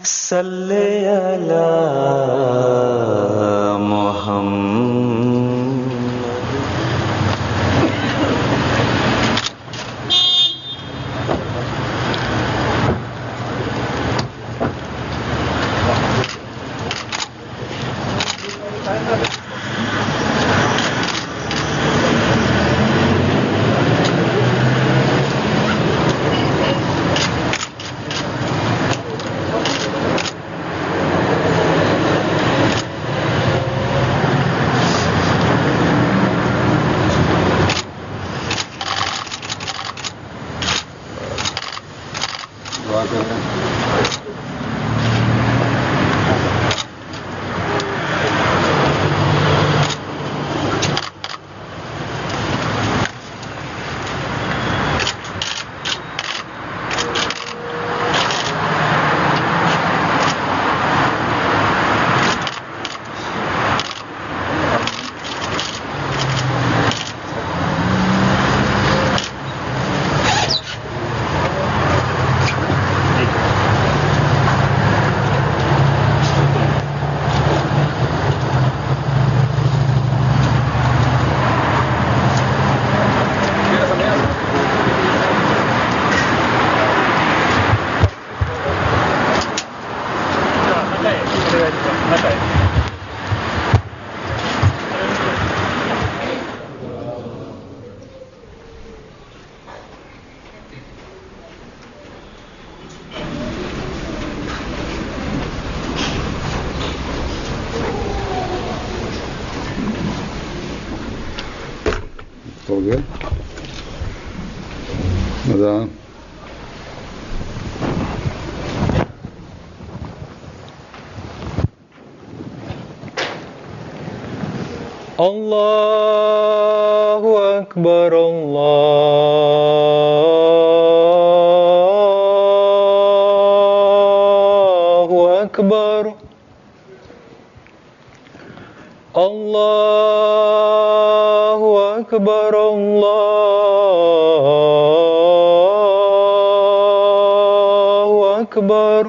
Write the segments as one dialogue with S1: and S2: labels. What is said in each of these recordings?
S1: सल्ले अला मोहम्मद।
S2: हो गया मजा।
S3: Allahu Akbar, Allahu Akbar, Allahu Akbar, Allahu Akbar.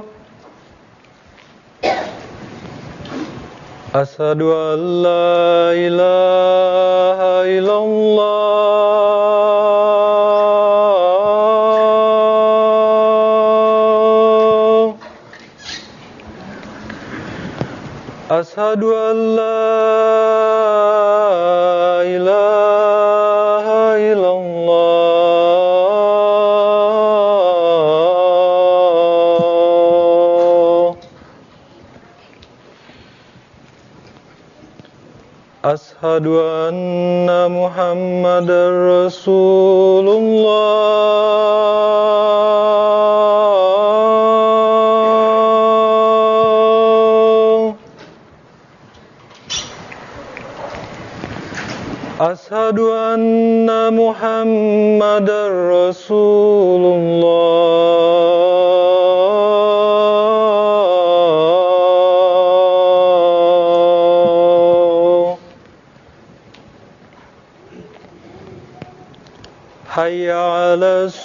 S3: Asyhadu an la ilaha illallah. Asyhadu an la ilaha illallah. Asyhadu anna Muhammadar Rasulullah. Asyhadu anna Muhammadar Rasulullah. Hayya 'alas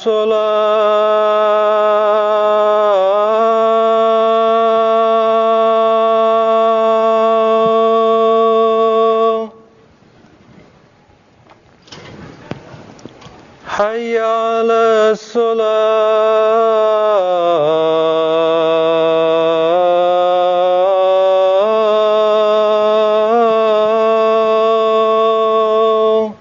S3: shalah. Hayya 'alas salah.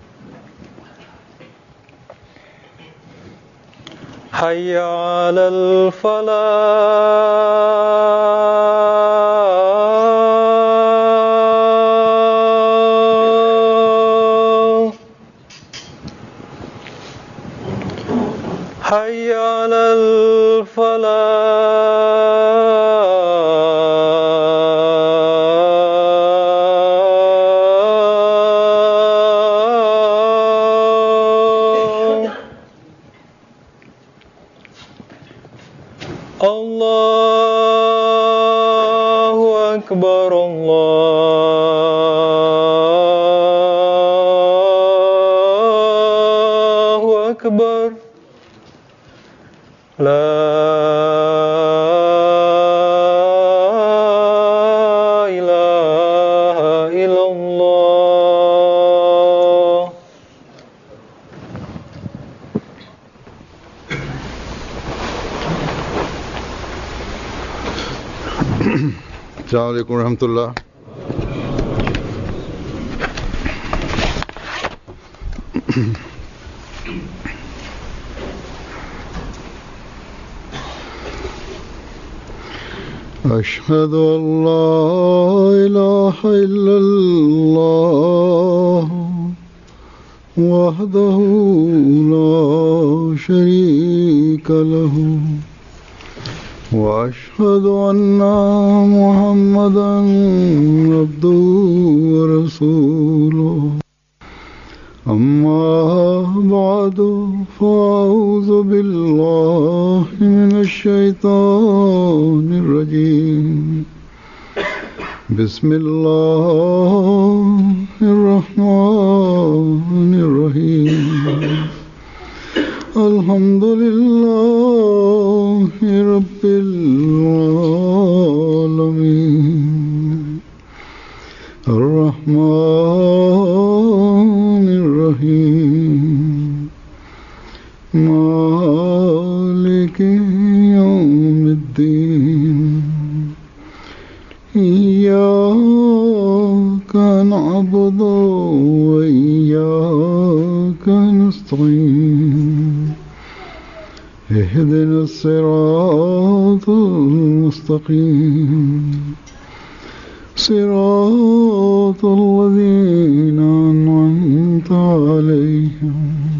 S3: Hayya 'alal falah. Hayya 'alal falah. Allahu Akbar, Allahu Akbar. La
S2: अस्सलाम वालेकुम रहमतुल्लाह। أشهد أن لا إله إلا الله وحده لا شريك له وأشهد أن محمدا عبده ورسوله أما بعد فأعوذ بالله من الشيطان الرجيم بسم الله الرحمن الرحيم الحمد لله رب العالمين الرحمن الرحيم مالك يوم الدين إياك نعبد وإياك نستعين اهدنا الصراط المستقيم صراط الذين أنعمت عليهم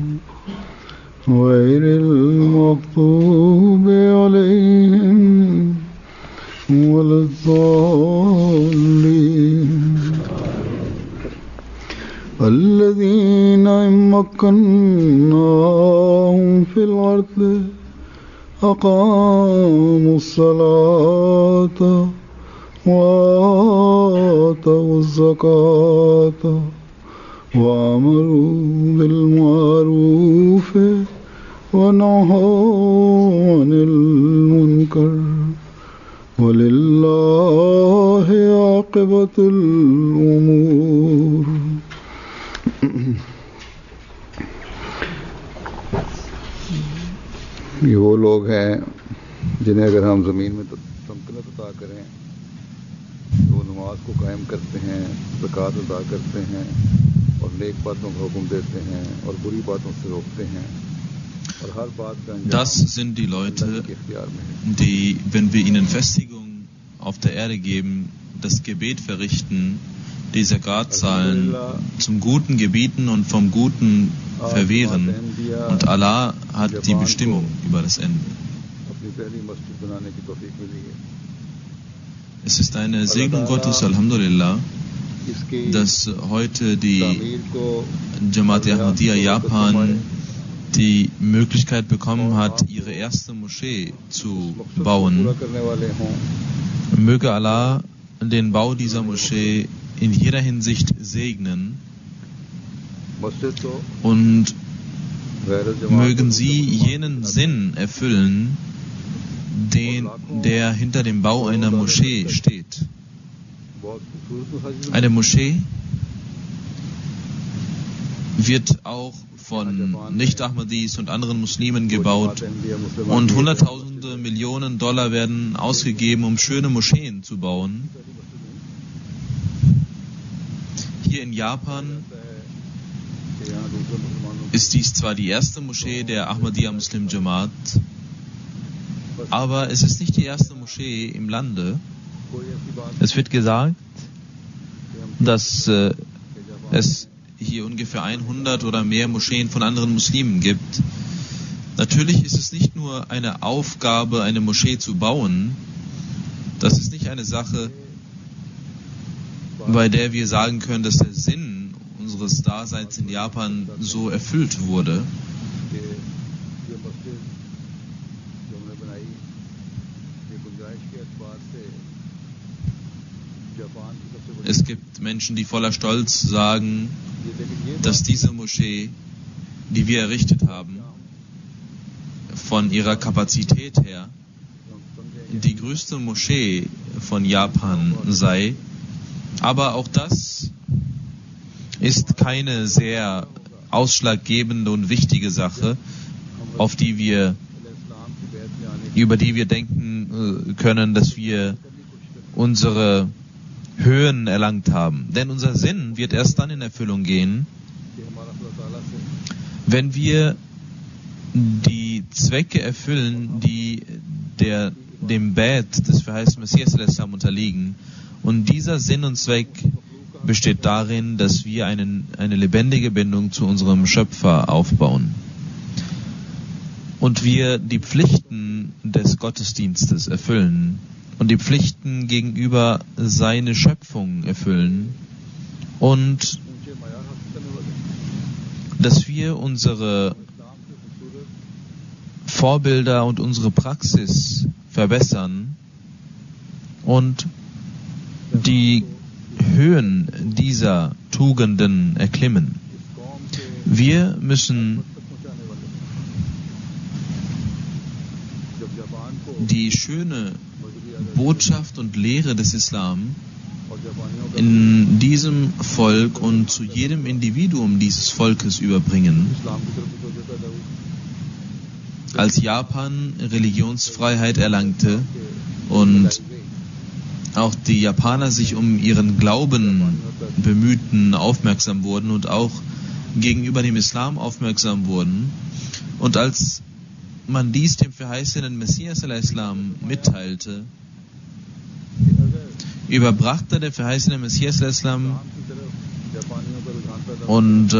S2: غير المغضوب عليهم ولا الضالين الذين إن مكناهم في الأرض أقاموا الصلاة وآتوا الزكاة وأمروا بالمعروف ونهوا عن المنكر ولله عاقبة الأمور. ये वो लोग हैं जिन्हें अगर हम ज़मीन में तमकीनत अता करें तो नमाज को कायम करते हैं, ज़कात अदा करते हैं और नेक बातों का हुक्म देते हैं और बुरी बातों से रोकते हैं और हर बात का अंजाम
S4: Das sind die Leute, die, wenn wir ihnen Festigung auf der Erde geben, das Gebet verrichten, die Zakat zahlen, zum Guten gebieten und vom Guten verwehren. Und Allah hat die Bestimmung über das Ende. Es ist eine Segnung Gottes, Alhamdulillah, dass heute die Jamaat Ahmadiyya Japan die Möglichkeit bekommen hat, ihre erste Moschee zu bauen. Möge Allah den Bau dieser Moschee in jeder Hinsicht segnen und mögen sie jenen Sinn erfüllen, der hinter dem Bau einer Moschee steht. Eine Moschee wird auch von Nicht-Ahmadis und anderen Muslimen gebaut und Hunderttausende Millionen Dollar werden ausgegeben, um schöne Moscheen zu bauen. Hier in Japan ist dies zwar die erste Moschee der Ahmadiyya Muslim Jamaat, aber es ist nicht die erste Moschee im Lande. Es wird gesagt, dass es hier ungefähr 100 oder mehr Moscheen von anderen Muslimen gibt. Natürlich ist es nicht nur eine Aufgabe, eine Moschee zu bauen. Das ist nicht eine Sache, bei der wir sagen können, dass der Sinn unseres Daseins in Japan so erfüllt wurde. Es gibt Menschen, die voller Stolz sagen, dass diese Moschee, die wir errichtet haben, von ihrer Kapazität her die größte Moschee von Japan sei. Aber auch das ist keine sehr ausschlaggebende und wichtige Sache, über die wir denken können, dass wir unsere Höhen erlangt haben. Denn unser Sinn wird erst dann in Erfüllung gehen, wenn wir die Zwecke erfüllen, die dem Bad des verheißenen Messias unterliegen. Und dieser Sinn und Zweck besteht darin, dass wir eine lebendige Bindung zu unserem Schöpfer aufbauen. Und wir die Pflichten des Gottesdienstes erfüllen und die Pflichten gegenüber seiner Schöpfung erfüllen und dass wir unsere Vorbilder und unsere Praxis verbessern und die Höhen dieser Tugenden erklimmen. Wir müssen die schöne Botschaft und Lehre des Islam in diesem Volk und zu jedem Individuum dieses Volkes überbringen. Als Japan Religionsfreiheit erlangte und auch die Japaner sich um ihren Glauben bemühten, aufmerksam wurden und auch gegenüber dem Islam aufmerksam wurden, und als man dies dem verheißenen Messias al-Islam mitteilte, überbrachte der verheißene Messias al-Islam und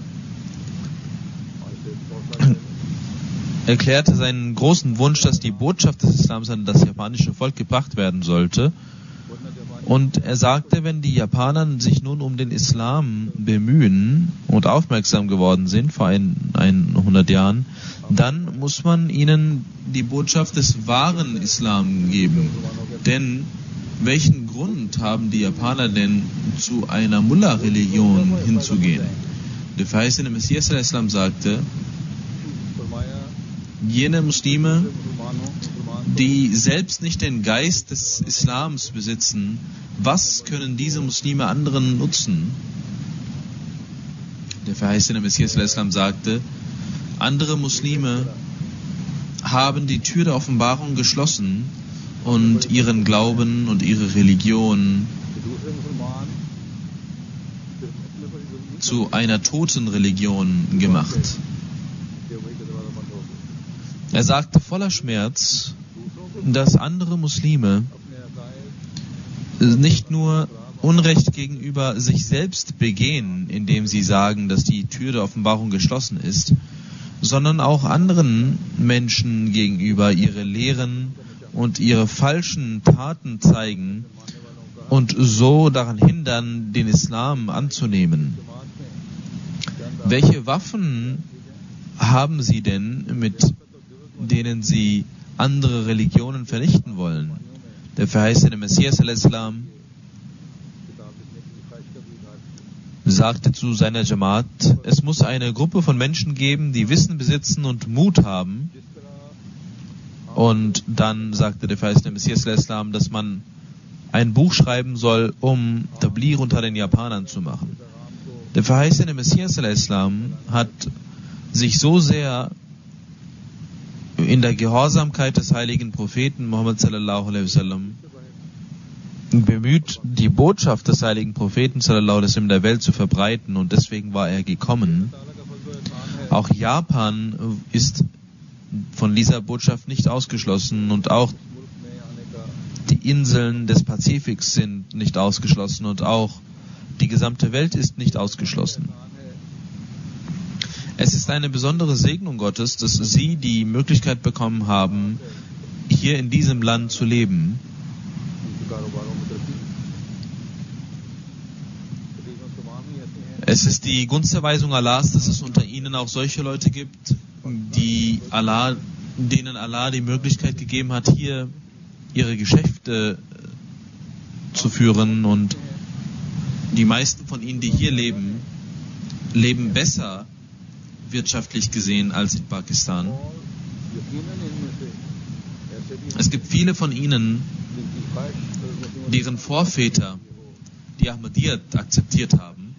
S4: erklärte seinen großen Wunsch, dass die Botschaft des Islams an das japanische Volk gebracht werden sollte. Und er sagte, wenn die Japaner sich nun um den Islam bemühen und aufmerksam geworden sind vor 100 Jahren, dann muss man ihnen die Botschaft des wahren Islam geben. Denn welchen Grund haben die Japaner denn, zu einer Mullah-Religion hinzugehen? Der verheißene Messias al-Islam sagte, jene Muslime, die selbst nicht den Geist des Islams besitzen, was können diese Muslime anderen nutzen? Der verheißene Messias al-Islam sagte, andere Muslime haben die Tür der Offenbarung geschlossen und ihren Glauben und ihre Religion zu einer toten Religion gemacht. Er sagte voller Schmerz, dass andere Muslime nicht nur Unrecht gegenüber sich selbst begehen, indem sie sagen, dass die Tür der Offenbarung geschlossen ist, sondern auch anderen Menschen gegenüber ihre Lehren und ihre falschen Taten zeigen und so daran hindern, den Islam anzunehmen. Welche Waffen haben sie denn, mit denen sie andere Religionen vernichten wollen? Der verheißene Messias al-Islam sagte zu seiner Jamaat, es muss eine Gruppe von Menschen geben, die Wissen besitzen und Mut haben. Und dann sagte der verheißene Messias al-Islam, dass man ein Buch schreiben soll, um Tabligh unter den Japanern zu machen. Der verheißene Messias al-Islam hat sich so sehr in der Gehorsamkeit des heiligen Propheten Muhammad sallallahu alaihi wasallam bemüht, die Botschaft des heiligen Propheten sallallahu alaihi wasallam in der Welt zu verbreiten, und deswegen war er gekommen. Auch Japan ist von dieser Botschaft nicht ausgeschlossen und auch die Inseln des Pazifiks sind nicht ausgeschlossen und auch die gesamte Welt ist nicht ausgeschlossen. Es ist eine besondere Segnung Gottes, dass Sie die Möglichkeit bekommen haben, hier in diesem Land zu leben. Es ist die Gunsterweisung Allahs, dass es unter Ihnen auch solche Leute gibt, denen Allah die Möglichkeit gegeben hat, hier ihre Geschäfte zu führen, und die meisten von ihnen, die hier leben, leben besser wirtschaftlich gesehen als in Pakistan. Es gibt viele von ihnen, deren Vorväter die Ahmadiyyat akzeptiert haben.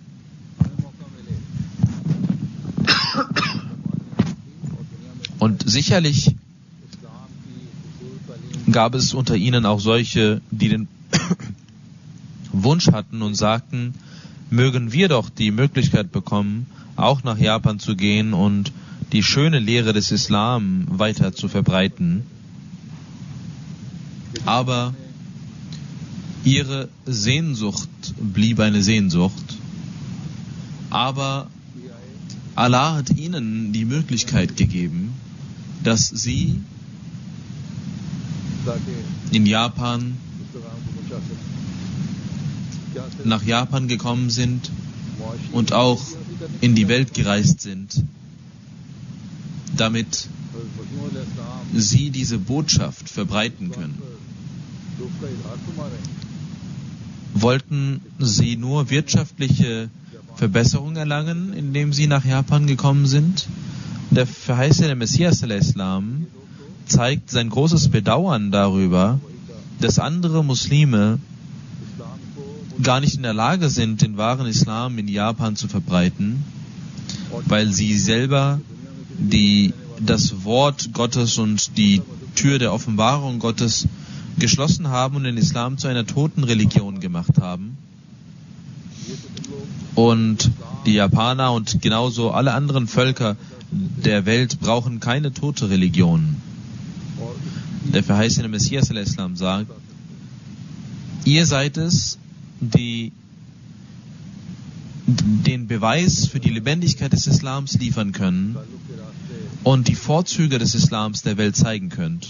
S4: Und sicherlich gab es unter ihnen auch solche, die den Wunsch hatten und sagten, mögen wir doch die Möglichkeit bekommen, auch nach Japan zu gehen und die schöne Lehre des Islam weiter zu verbreiten. Aber ihre Sehnsucht blieb eine Sehnsucht. Aber Allah hat ihnen die Möglichkeit gegeben, dass sie in Japan nach Japan gekommen sind und auch in die Welt gereist sind, damit sie diese Botschaft verbreiten können. Wollten sie nur wirtschaftliche Verbesserung erlangen, indem sie nach Japan gekommen sind? Der verheißene Messias al-Islam zeigt sein großes Bedauern darüber, dass andere Muslime gar nicht in der Lage sind, den wahren Islam in Japan zu verbreiten, weil sie selber das Wort Gottes und die Tür der Offenbarung Gottes geschlossen haben und den Islam zu einer toten Religion gemacht haben. Und die Japaner und genauso alle anderen Völker der Welt brauchen keine tote Religion. Der verheißene Messias al-Islam sagt, ihr seid es, die den Beweis für die Lebendigkeit des Islams liefern können und die Vorzüge des Islams der Welt zeigen könnt.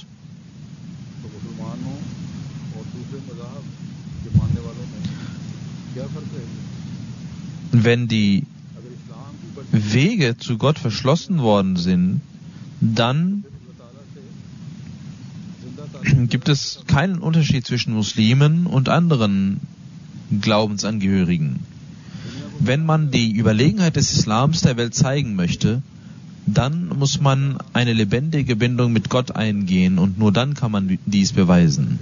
S4: Wenn die Wege zu Gott verschlossen worden sind, dann gibt es keinen Unterschied zwischen Muslimen und anderen Glaubensangehörigen. Wenn man die Überlegenheit des Islams der Welt zeigen möchte, dann muss man eine lebendige Bindung mit Gott eingehen und nur dann kann man dies beweisen.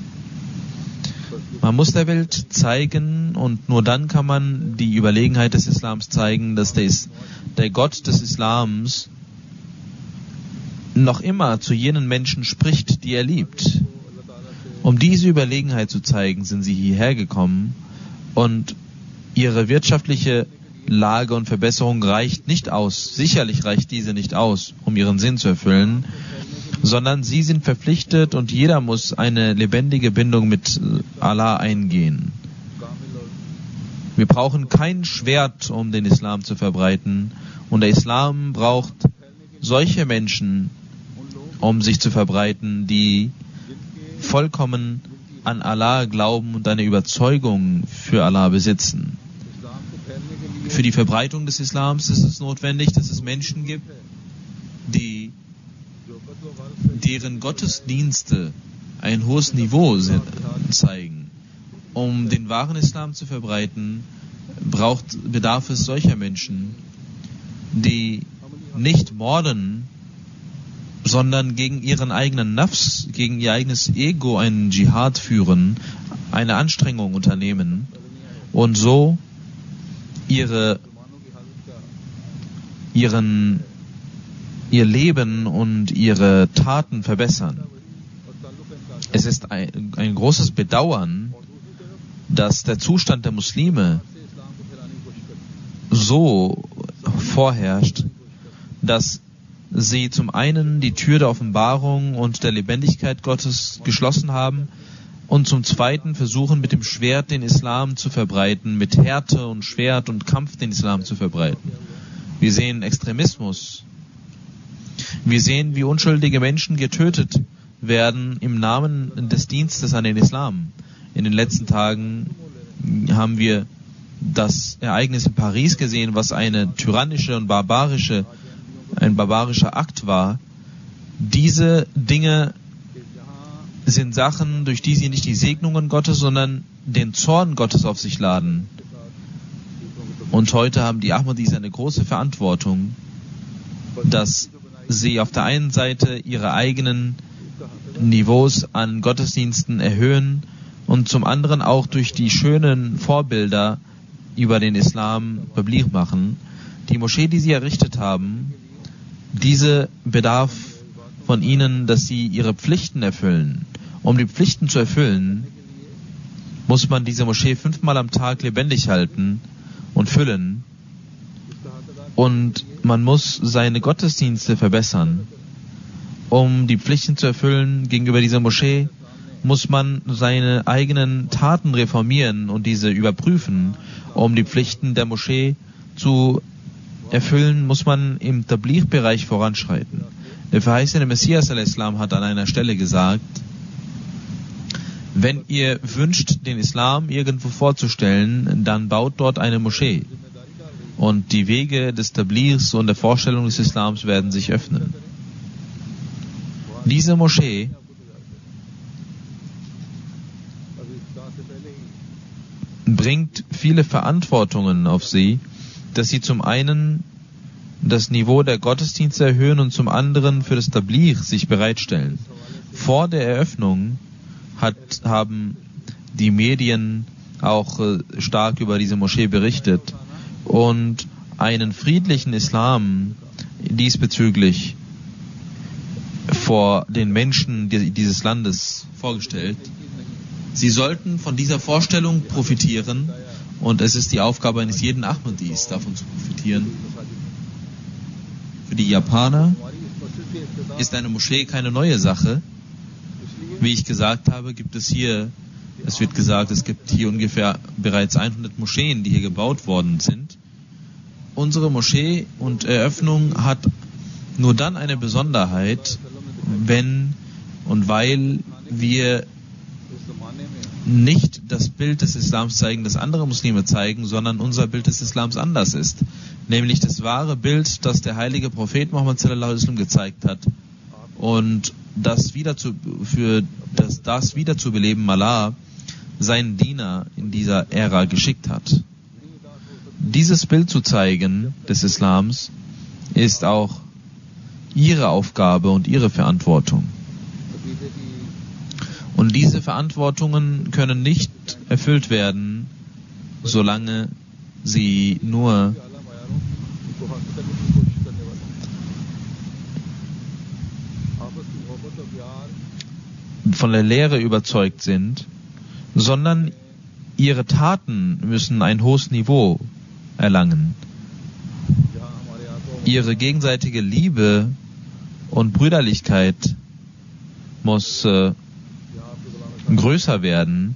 S4: Man muss der Welt zeigen und nur dann kann man die Überlegenheit des Islams zeigen, dass der Gott des Islams noch immer zu jenen Menschen spricht, die er liebt. Um diese Überlegenheit zu zeigen, sind sie hierher gekommen und ihre wirtschaftliche Lage und Verbesserung reicht nicht aus. Sicherlich reicht diese nicht aus, um ihren Sinn zu erfüllen, sondern sie sind verpflichtet und jeder muss eine lebendige Bindung mit Allah eingehen. Wir brauchen kein Schwert, um den Islam zu verbreiten, und der Islam braucht solche Menschen, um sich zu verbreiten, die vollkommen an Allah glauben und eine Überzeugung für Allah besitzen. Für die Verbreitung des Islams ist es notwendig, dass es Menschen gibt, deren Gottesdienste ein hohes Niveau zeigen. Um den wahren Islam zu verbreiten, bedarf es solcher Menschen, die nicht morden, sondern gegen ihren eigenen Nafs, gegen ihr eigenes Ego einen Dschihad führen, eine Anstrengung unternehmen und so ihr Leben und ihre Taten verbessern. Es ist ein großes Bedauern, dass der Zustand der Muslime so vorherrscht, dass sie zum einen die Tür der Offenbarung und der Lebendigkeit Gottes geschlossen haben und zum zweiten versuchen, mit dem Schwert den Islam zu verbreiten, mit Härte und Schwert und Kampf den Islam zu verbreiten. Wir sehen Extremismus. Wir sehen, wie unschuldige Menschen getötet werden im Namen des Dienstes an den Islam. In den letzten Tagen haben wir das Ereignis in Paris gesehen, was eine tyrannische und ein barbarischer Akt war. Diese Dinge sind Sachen, durch die sie nicht die Segnungen Gottes, sondern den Zorn Gottes auf sich laden. Und heute haben die Ahmadis eine große Verantwortung, dass sie auf der einen Seite ihre eigenen Niveaus an Gottesdiensten erhöhen und zum anderen auch durch die schönen Vorbilder über den Islam publik machen. Die Moschee, die sie errichtet haben, diese bedarf von ihnen, dass sie ihre Pflichten erfüllen. Um die Pflichten zu erfüllen, muss man diese Moschee 5-mal am Tag lebendig halten und füllen. Und man muss seine Gottesdienste verbessern. Um die Pflichten zu erfüllen gegenüber dieser Moschee, muss man seine eigenen Taten reformieren und diese überprüfen. Um die Pflichten der Moschee zu erfüllen, muss man im Tabligh-Bereich voranschreiten. Der verheißene Messias al-Islam hat an einer Stelle gesagt, wenn ihr wünscht, den Islam irgendwo vorzustellen, dann baut dort eine Moschee. Und die Wege des Tablighs und der Vorstellung des Islams werden sich öffnen. Diese Moschee bringt viele Verantwortungen auf sie, dass sie zum einen das Niveau der Gottesdienste erhöhen und zum anderen für das Tabligh sich bereitstellen. Vor der Eröffnung haben die Medien auch stark über diese Moschee berichtet und einen friedlichen Islam diesbezüglich vor den Menschen dieses Landes vorgestellt. Sie sollten von dieser Vorstellung profitieren und es ist die Aufgabe eines jeden Ahmadis, davon zu profitieren. Für die Japaner ist eine Moschee keine neue Sache. Wie ich gesagt habe, es wird gesagt, es gibt hier ungefähr bereits 100 Moscheen, die hier gebaut worden sind. Unsere Moschee und Eröffnung hat nur dann eine Besonderheit, wenn und weil wir nicht das Bild des Islams zeigen, das andere Muslime zeigen, sondern unser Bild des Islams anders ist. Nämlich das wahre Bild, das der heilige Prophet Muhammad sallallahu alaihi wasallam gezeigt hat. Und das wiederzubeleben Allah seinen Diener in dieser Ära geschickt hat. Dieses Bild zu zeigen des Islams ist auch ihre Aufgabe und ihre Verantwortung. Und diese Verantwortungen können nicht erfüllt werden, solange sie nur von der Lehre überzeugt sind, sondern ihre Taten müssen ein hohes Niveau erlangen. Ihre gegenseitige Liebe und Brüderlichkeit muss größer werden.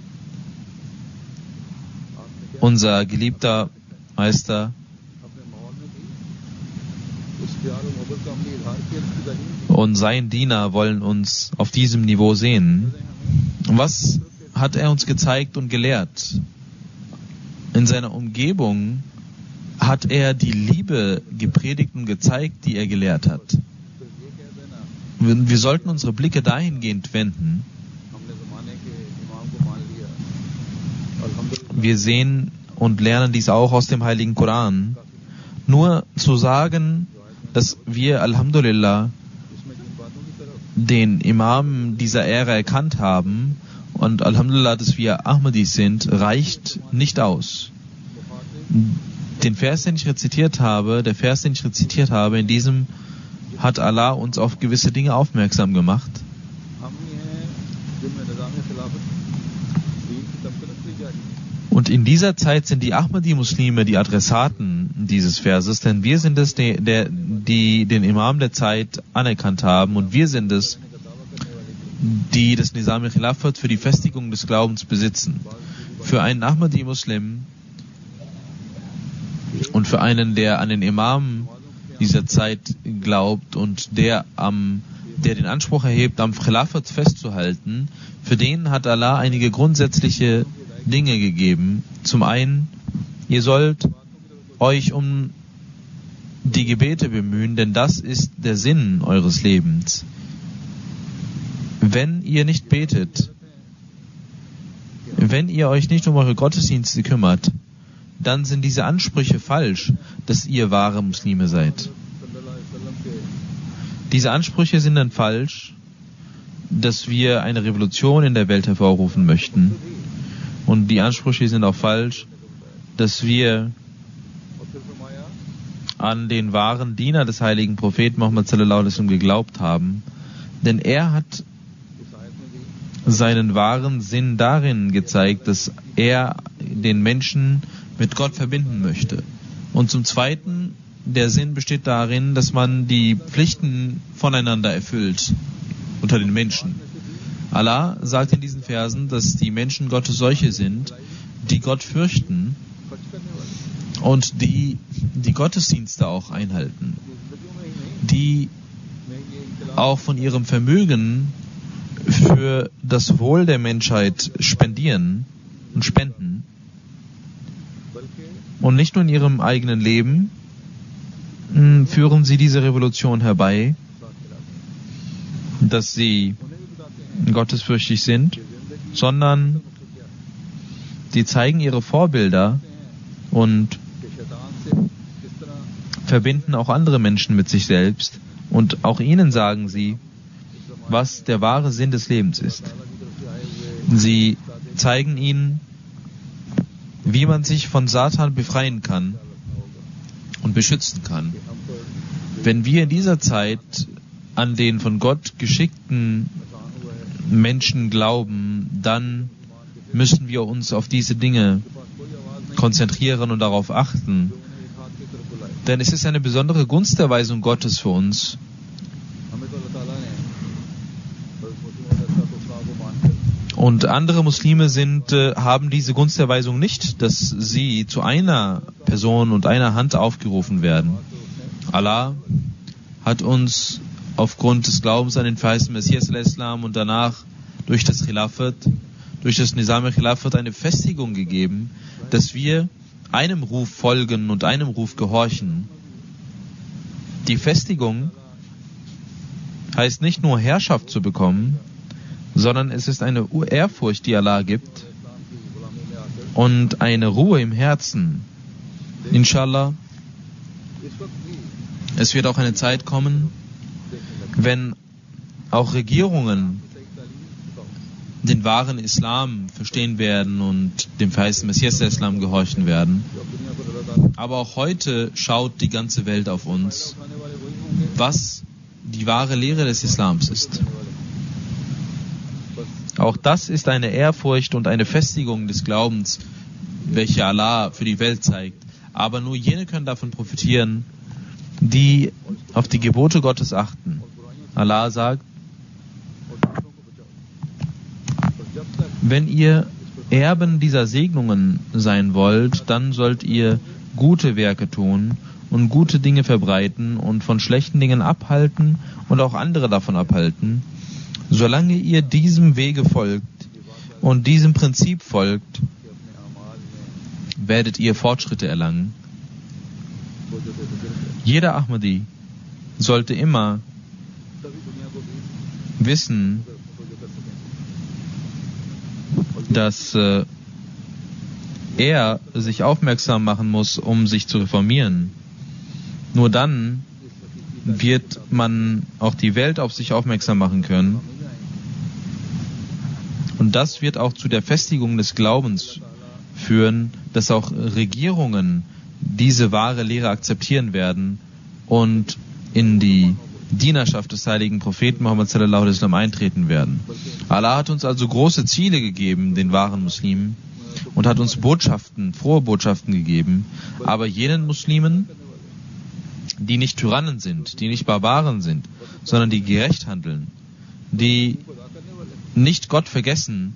S4: Unser geliebter Meister und sein Diener wollen uns auf diesem Niveau sehen. Was hat er uns gezeigt und gelehrt? In seiner Umgebung hat er die Liebe gepredigt und gezeigt, die er gelehrt hat. Wir sollten unsere Blicke dahingehend wenden. Wir sehen und lernen dies auch aus dem Heiligen Koran. Nur zu sagen, dass wir, Alhamdulillah, den Imam dieser Ära erkannt haben und Alhamdulillah, dass wir Ahmadis sind, reicht nicht aus. Der Vers, den ich rezitiert habe, in diesem hat Allah uns auf gewisse Dinge aufmerksam gemacht. Und in dieser Zeit sind die Ahmadi-Muslime die Adressaten dieses Verses, denn wir sind es, die den Imam der Zeit anerkannt haben, und wir sind es, die das Nizam al-Khilafat für die Festigung des Glaubens besitzen. Für einen Ahmadi-Muslim und für einen, der an den Imam dieser Zeit glaubt und der den Anspruch erhebt, am Khilafat festzuhalten, für den hat Allah einige grundsätzliche Dinge gegeben. Zum einen, ihr sollt euch um die Gebete bemühen, denn das ist der Sinn eures Lebens. Wenn ihr nicht betet, wenn ihr euch nicht um eure Gottesdienste kümmert, dann sind diese Ansprüche falsch, dass ihr wahre Muslime seid. Diese Ansprüche sind dann falsch, dass wir eine Revolution in der Welt hervorrufen möchten. Und die Ansprüche sind auch falsch, dass wir an den wahren Diener des heiligen Propheten Muhammad sallallahu alaihi wasallam geglaubt haben. Denn er hat seinen wahren Sinn darin gezeigt, dass er den Menschen mit Gott verbinden möchte. Und zum Zweiten, der Sinn besteht darin, dass man die Pflichten voneinander erfüllt unter den Menschen. Allah sagt in diesen Versen, dass die Menschen Gottes solche sind, die Gott fürchten und die Gottesdienste auch einhalten, die auch von ihrem Vermögen für das Wohl der Menschheit spendieren und spenden und nicht nur in ihrem eigenen Leben führen sie diese Revolution herbei, dass sie gottesfürchtig sind, sondern sie zeigen ihre Vorbilder und verbinden auch andere Menschen mit sich selbst und auch ihnen sagen sie, was der wahre Sinn des Lebens ist. Sie zeigen ihnen, wie man sich von Satan befreien kann und beschützen kann. Wenn wir in dieser Zeit an den von Gott geschickten Menschen glauben, dann müssen wir uns auf diese Dinge konzentrieren und darauf achten. Denn es ist eine besondere Gunsterweisung Gottes für uns. Und andere Muslime haben diese Gunsterweisung nicht, dass sie zu einer Person und einer Hand aufgerufen werden. Allah hat uns aufgrund des Glaubens an den verheißenen Messias al-Islam und danach durch das Khilafat, durch das Nizam al-Khilafat eine Festigung gegeben, dass wir einem Ruf folgen und einem Ruf gehorchen. Die Festigung heißt nicht nur Herrschaft zu bekommen, sondern es ist eine Ehrfurcht, die Allah gibt und eine Ruhe im Herzen. Inshallah, es wird auch eine Zeit kommen, wenn auch Regierungen den wahren Islam verstehen werden und dem verheißenen Messias der Islam gehorchen werden. Aber auch heute schaut die ganze Welt auf uns, was die wahre Lehre des Islams ist. Auch das ist eine Ehrfurcht und eine Festigung des Glaubens, welche Allah für die Welt zeigt. Aber nur jene können davon profitieren, die auf die Gebote Gottes achten. Allah sagt, wenn ihr Erben dieser Segnungen sein wollt, dann sollt ihr gute Werke tun und gute Dinge verbreiten und von schlechten Dingen abhalten und auch andere davon abhalten. Solange ihr diesem Wege folgt und diesem Prinzip folgt, werdet ihr Fortschritte erlangen. Jeder Ahmadi sollte immer wissen, dass er sich aufmerksam machen muss, um sich zu reformieren. Nur dann wird man auch die Welt auf sich aufmerksam machen können. Und das wird auch zu der Festigung des Glaubens führen, dass auch Regierungen diese wahre Lehre akzeptieren werden und in die Dienerschaft des heiligen Propheten Muhammad sallallahu alaihi wasallam eintreten werden. Allah hat uns also große Ziele gegeben, den wahren Muslimen, und hat uns Botschaften, frohe Botschaften gegeben, aber jenen Muslimen, die nicht Tyrannen sind, die nicht Barbaren sind, sondern die gerecht handeln, die nicht Gott vergessen,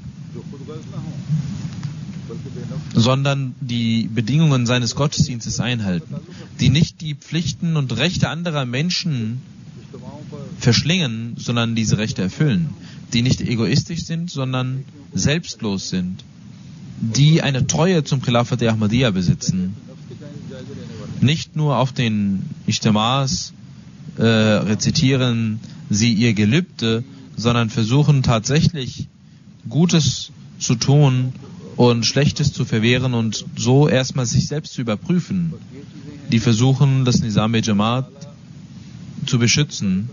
S4: sondern die Bedingungen seines Gottesdienstes einhalten, die nicht die Pflichten und Rechte anderer Menschen verschlingen, sondern diese Rechte erfüllen, die nicht egoistisch sind, sondern selbstlos sind, die eine Treue zum Khilafat der Ahmadiyya besitzen, nicht nur auf den Ijtimas rezitieren sie ihr Gelübde, sondern versuchen tatsächlich Gutes zu tun und Schlechtes zu verwehren und so erstmal sich selbst zu überprüfen. Die versuchen, das Nizam-e-Jamaat zu beschützen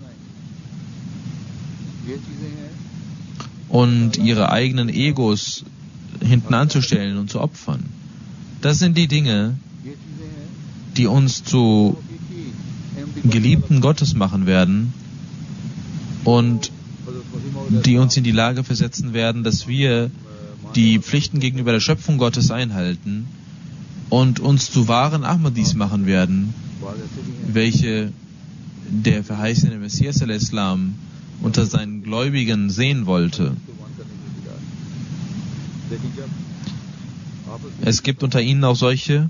S4: und ihre eigenen Egos hinten anzustellen und zu opfern. Das sind die Dinge, die uns zu Geliebten Gottes machen werden und die uns in die Lage versetzen werden, dass wir die Pflichten gegenüber der Schöpfung Gottes einhalten und uns zu wahren Ahmadis machen werden, welche der verheißene Messias al-Islam unter seinen Gläubigen sehen wollte. Es gibt unter ihnen auch solche,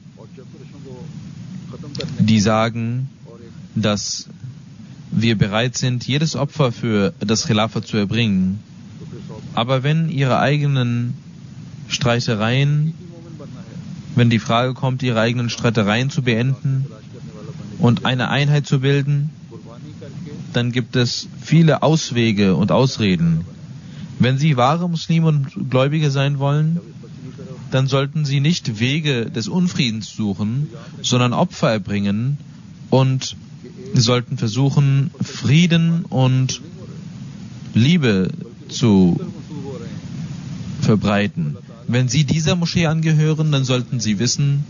S4: die sagen, dass wir bereit sind, jedes Opfer für das Khilafat zu erbringen. Aber wenn ihre eigenen Streitereien, wenn die Frage kommt, ihre eigenen Streitereien zu beenden und eine Einheit zu bilden, dann gibt es viele Auswege und Ausreden. Wenn sie wahre Muslime und Gläubige sein wollen, dann sollten sie nicht Wege des Unfriedens suchen, sondern Opfer erbringen und sollten versuchen, Frieden und Liebe zu verbreiten. Wenn sie dieser Moschee angehören, dann sollten sie wissen,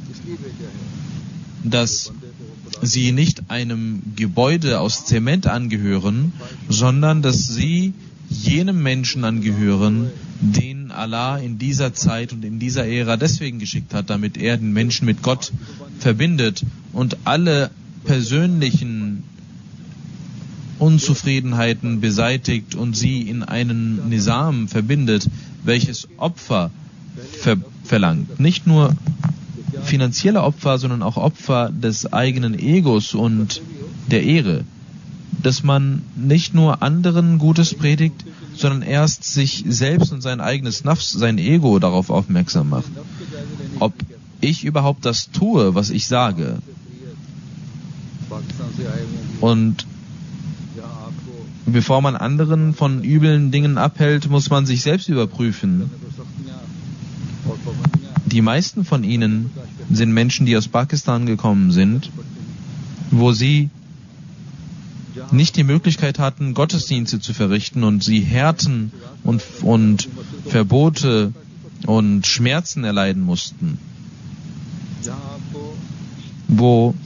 S4: dass sie nicht einem Gebäude aus Zement angehören, sondern dass sie jenem Menschen angehören, den Allah in dieser Zeit und in dieser Ära deswegen geschickt hat, damit er den Menschen mit Gott verbindet und alle persönlichen Unzufriedenheiten beseitigt und sie in einen Nizam verbindet, welches Opfer verlangt. Nicht nur finanzielle Opfer, sondern auch Opfer des eigenen Egos und der Ehre. Dass man nicht nur anderen Gutes predigt, sondern erst sich selbst und sein eigenes Nafs, sein Ego darauf aufmerksam macht. Ob ich überhaupt das tue, was ich sage. Und bevor man anderen von üblen Dingen abhält, muss man sich selbst überprüfen. Die meisten von ihnen sind Menschen, die aus Pakistan gekommen sind, wo sie nicht die Möglichkeit hatten, Gottesdienste zu verrichten und sie Härten und Verbote und Schmerzen erleiden mussten, wo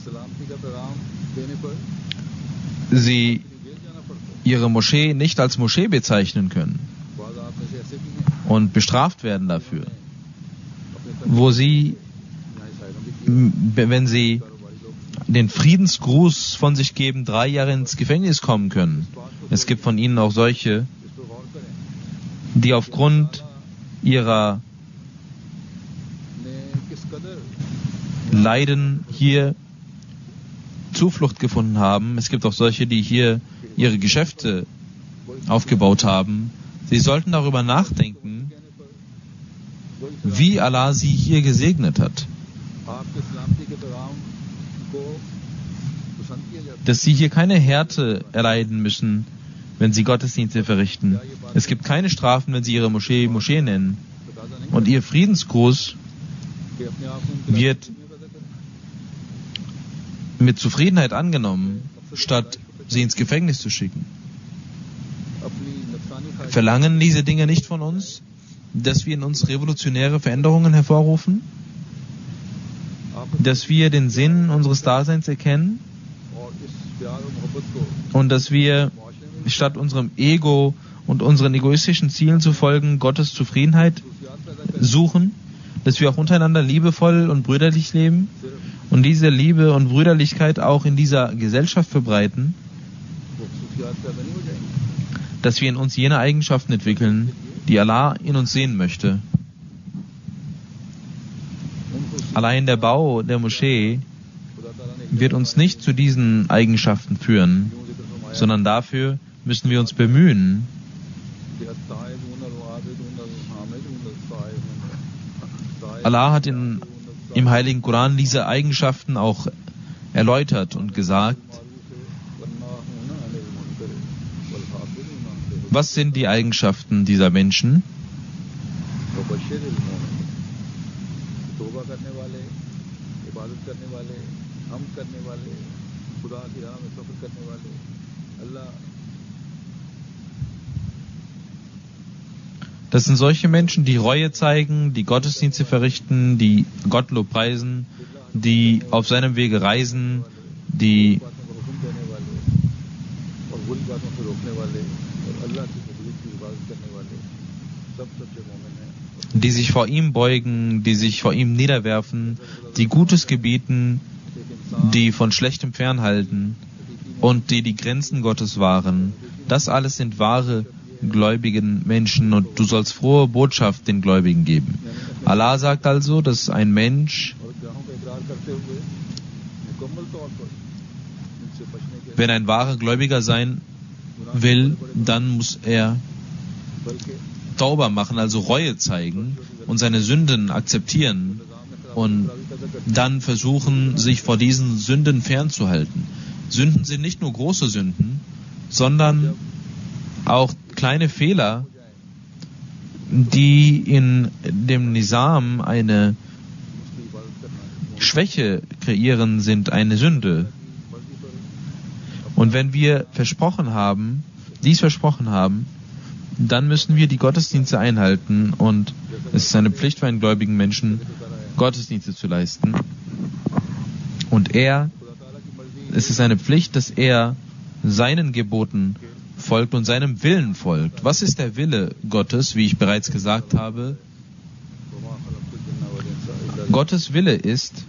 S4: sie ihre Moschee nicht als Moschee bezeichnen können und bestraft werden dafür, wo sie, wenn sie den Friedensgruß von sich geben, 3 Jahre ins Gefängnis kommen können. Es gibt von ihnen auch solche, die aufgrund ihrer Leiden hier Zuflucht gefunden haben. Es gibt auch solche, die hier ihre Geschäfte aufgebaut haben. Sie sollten darüber nachdenken, wie Allah sie hier gesegnet hat. Dass sie hier keine Härte erleiden müssen, wenn sie Gottesdienste verrichten. Es gibt keine Strafen, wenn sie ihre Moschee nennen. Und ihr Friedensgruß wird mit Zufriedenheit angenommen, statt sie ins Gefängnis zu schicken. Verlangen diese Dinge nicht von uns, dass wir in uns revolutionäre Veränderungen hervorrufen? Dass wir den Sinn unseres Daseins erkennen? Und dass wir statt unserem Ego und unseren egoistischen Zielen zu folgen, Gottes Zufriedenheit suchen? Dass wir auch untereinander liebevoll und brüderlich leben und diese Liebe und Brüderlichkeit auch in dieser Gesellschaft verbreiten? Dass wir in uns jene Eigenschaften entwickeln, die Allah in uns sehen möchte. Allein der Bau der Moschee wird uns nicht zu diesen Eigenschaften führen, sondern dafür müssen wir uns bemühen. Allah hat im Heiligen Koran diese Eigenschaften auch erläutert und gesagt. Was sind die Eigenschaften dieser Menschen? Das sind solche Menschen, die Reue zeigen, die Gottesdienste verrichten, die Gott lobpreisen, die auf seinem Wege reisen, die die sich vor ihm beugen, die sich vor ihm niederwerfen, die Gutes gebieten, die von Schlechtem fernhalten und die die Grenzen Gottes wahren. Das alles sind wahre gläubigen Menschen und du sollst frohe Botschaft den Gläubigen geben. Allah sagt also, dass ein Mensch, wenn ein wahrer Gläubiger sein will, dann muss er Tauba machen, also Reue zeigen und seine Sünden akzeptieren und dann versuchen, sich vor diesen Sünden fernzuhalten. Sünden sind nicht nur große Sünden, sondern auch kleine Fehler, die in dem Nizam eine Schwäche kreieren, sind eine Sünde. Und wenn wir dies versprochen haben, dann müssen wir die Gottesdienste einhalten und es ist eine Pflicht für einen gläubigen Menschen, Gottesdienste zu leisten. Und es ist eine Pflicht, dass er seinen Geboten folgt und seinem Willen folgt. Was ist der Wille Gottes, wie ich bereits gesagt habe? Gottes Wille ist,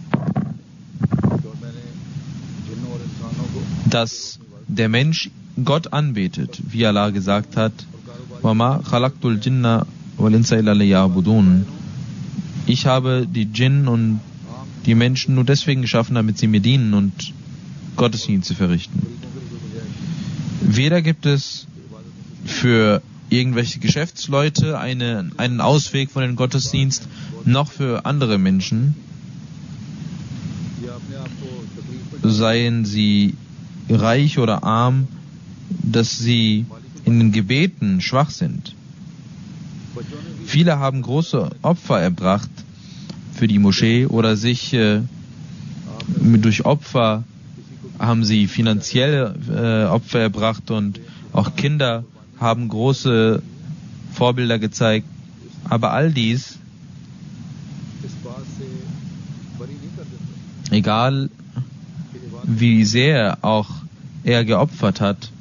S4: dass der Mensch Gott anbetet, wie Allah gesagt hat, وَمَا خَلَقْتُ الْجِنَّ وَالْإِنسَ إِلَّا لِيَعْبُدُونَ. Ich habe die Djinn und die Menschen nur deswegen geschaffen, damit sie mir dienen und Gottesdienste verrichten. Weder gibt es für irgendwelche Geschäftsleute einen Ausweg von dem Gottesdienst, noch für andere Menschen, seien sie reich oder arm, dass sie in den Gebeten schwach sind. Viele haben große Opfer erbracht für die Moschee oder sich durch Opfer haben sie finanzielle Opfer erbracht und auch Kinder haben große Vorbilder gezeigt. Aber all dies, egal wie sehr auch er geopfert hat,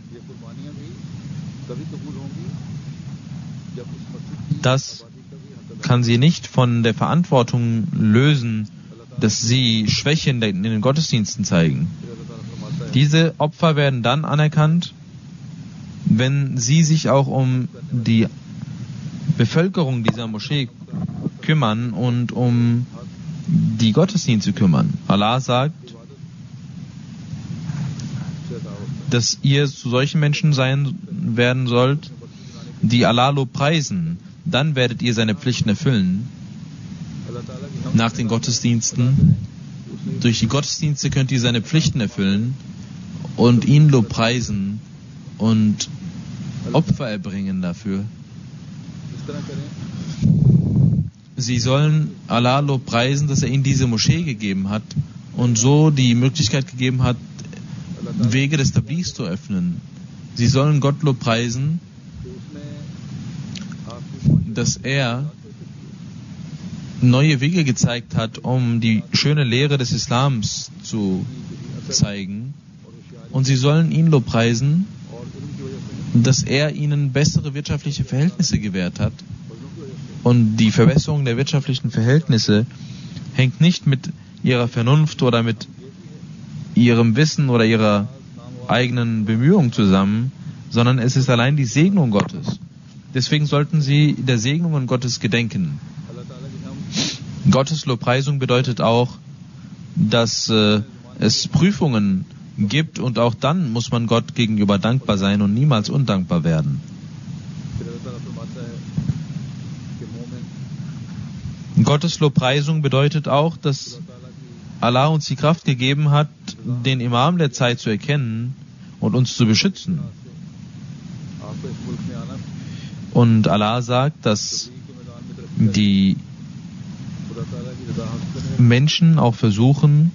S4: das kann sie nicht von der Verantwortung lösen, dass sie Schwäche in den Gottesdiensten zeigen. Diese Opfer werden dann anerkannt, wenn sie sich auch um die Bevölkerung dieser Moschee kümmern und um die Gottesdienste kümmern. Allah sagt, dass ihr zu solchen Menschen sein werden sollt, die Allah Lob preisen. Dann werdet ihr seine Pflichten erfüllen. Nach den Gottesdiensten. Durch die Gottesdienste könnt ihr seine Pflichten erfüllen und ihn Lob preisen und Opfer erbringen dafür. Sie sollen Allah Lob preisen, dass er ihnen diese Moschee gegeben hat und so die Möglichkeit gegeben hat, Wege des Tablighs zu öffnen. Sie sollen Gott Lob preisen, dass er neue Wege gezeigt hat, um die schöne Lehre des Islams zu zeigen. Und sie sollen ihn lobpreisen, dass er ihnen bessere wirtschaftliche Verhältnisse gewährt hat. Und die Verbesserung der wirtschaftlichen Verhältnisse hängt nicht mit ihrer Vernunft oder mit ihrem Wissen oder ihrer eigenen Bemühung zusammen, sondern es ist allein die Segnung Gottes. Deswegen sollten sie der Segnungen Gottes gedenken. Gottes Lobpreisung bedeutet auch, dass es Prüfungen gibt und auch dann muss man Gott gegenüber dankbar sein und niemals undankbar werden. Gottes Lobpreisung bedeutet auch, dass Allah uns die Kraft gegeben hat, den Imam der Zeit zu erkennen und uns zu beschützen. Und Allah sagt, dass die Menschen auch versuchen,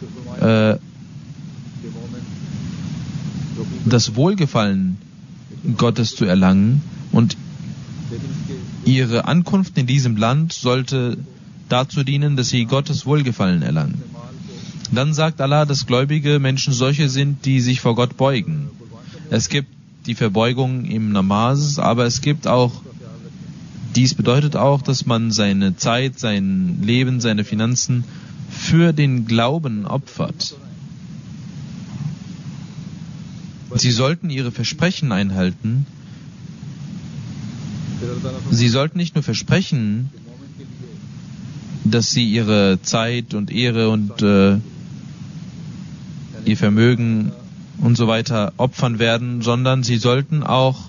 S4: das Wohlgefallen Gottes zu erlangen und ihre Ankunft in diesem Land sollte dazu dienen, dass sie Gottes Wohlgefallen erlangen. Dann sagt Allah, dass gläubige Menschen solche sind, die sich vor Gott beugen. Es gibt die Verbeugung im Namaz, aber es gibt auch Dies bedeutet auch, dass man seine Zeit, sein Leben, seine Finanzen für den Glauben opfert. Sie sollten ihre Versprechen einhalten. Sie sollten nicht nur versprechen, dass sie ihre Zeit und Ehre und ihr Vermögen und so weiter opfern werden, sondern sie sollten auch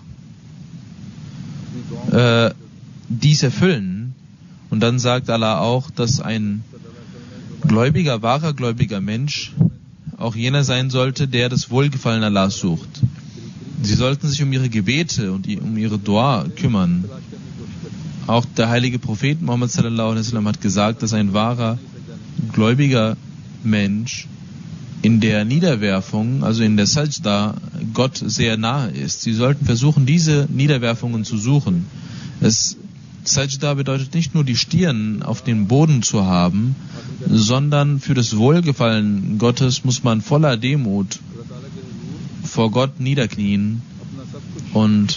S4: dies erfüllen. Und dann sagt Allah auch, dass ein wahrer gläubiger Mensch auch jener sein sollte, der das Wohlgefallen Allahs sucht. Sie sollten sich um ihre Gebete und um ihre Dua kümmern. Auch der heilige Prophet Muhammad sallallahu alaihi wasallam hat gesagt, dass ein wahrer gläubiger Mensch in der Niederwerfung, also in der Sajda, Gott sehr nahe ist. Sie sollten versuchen, diese Niederwerfungen zu suchen. Sajda bedeutet nicht nur die Stirn auf dem Boden zu haben, sondern für das Wohlgefallen Gottes muss man voller Demut vor Gott niederknien und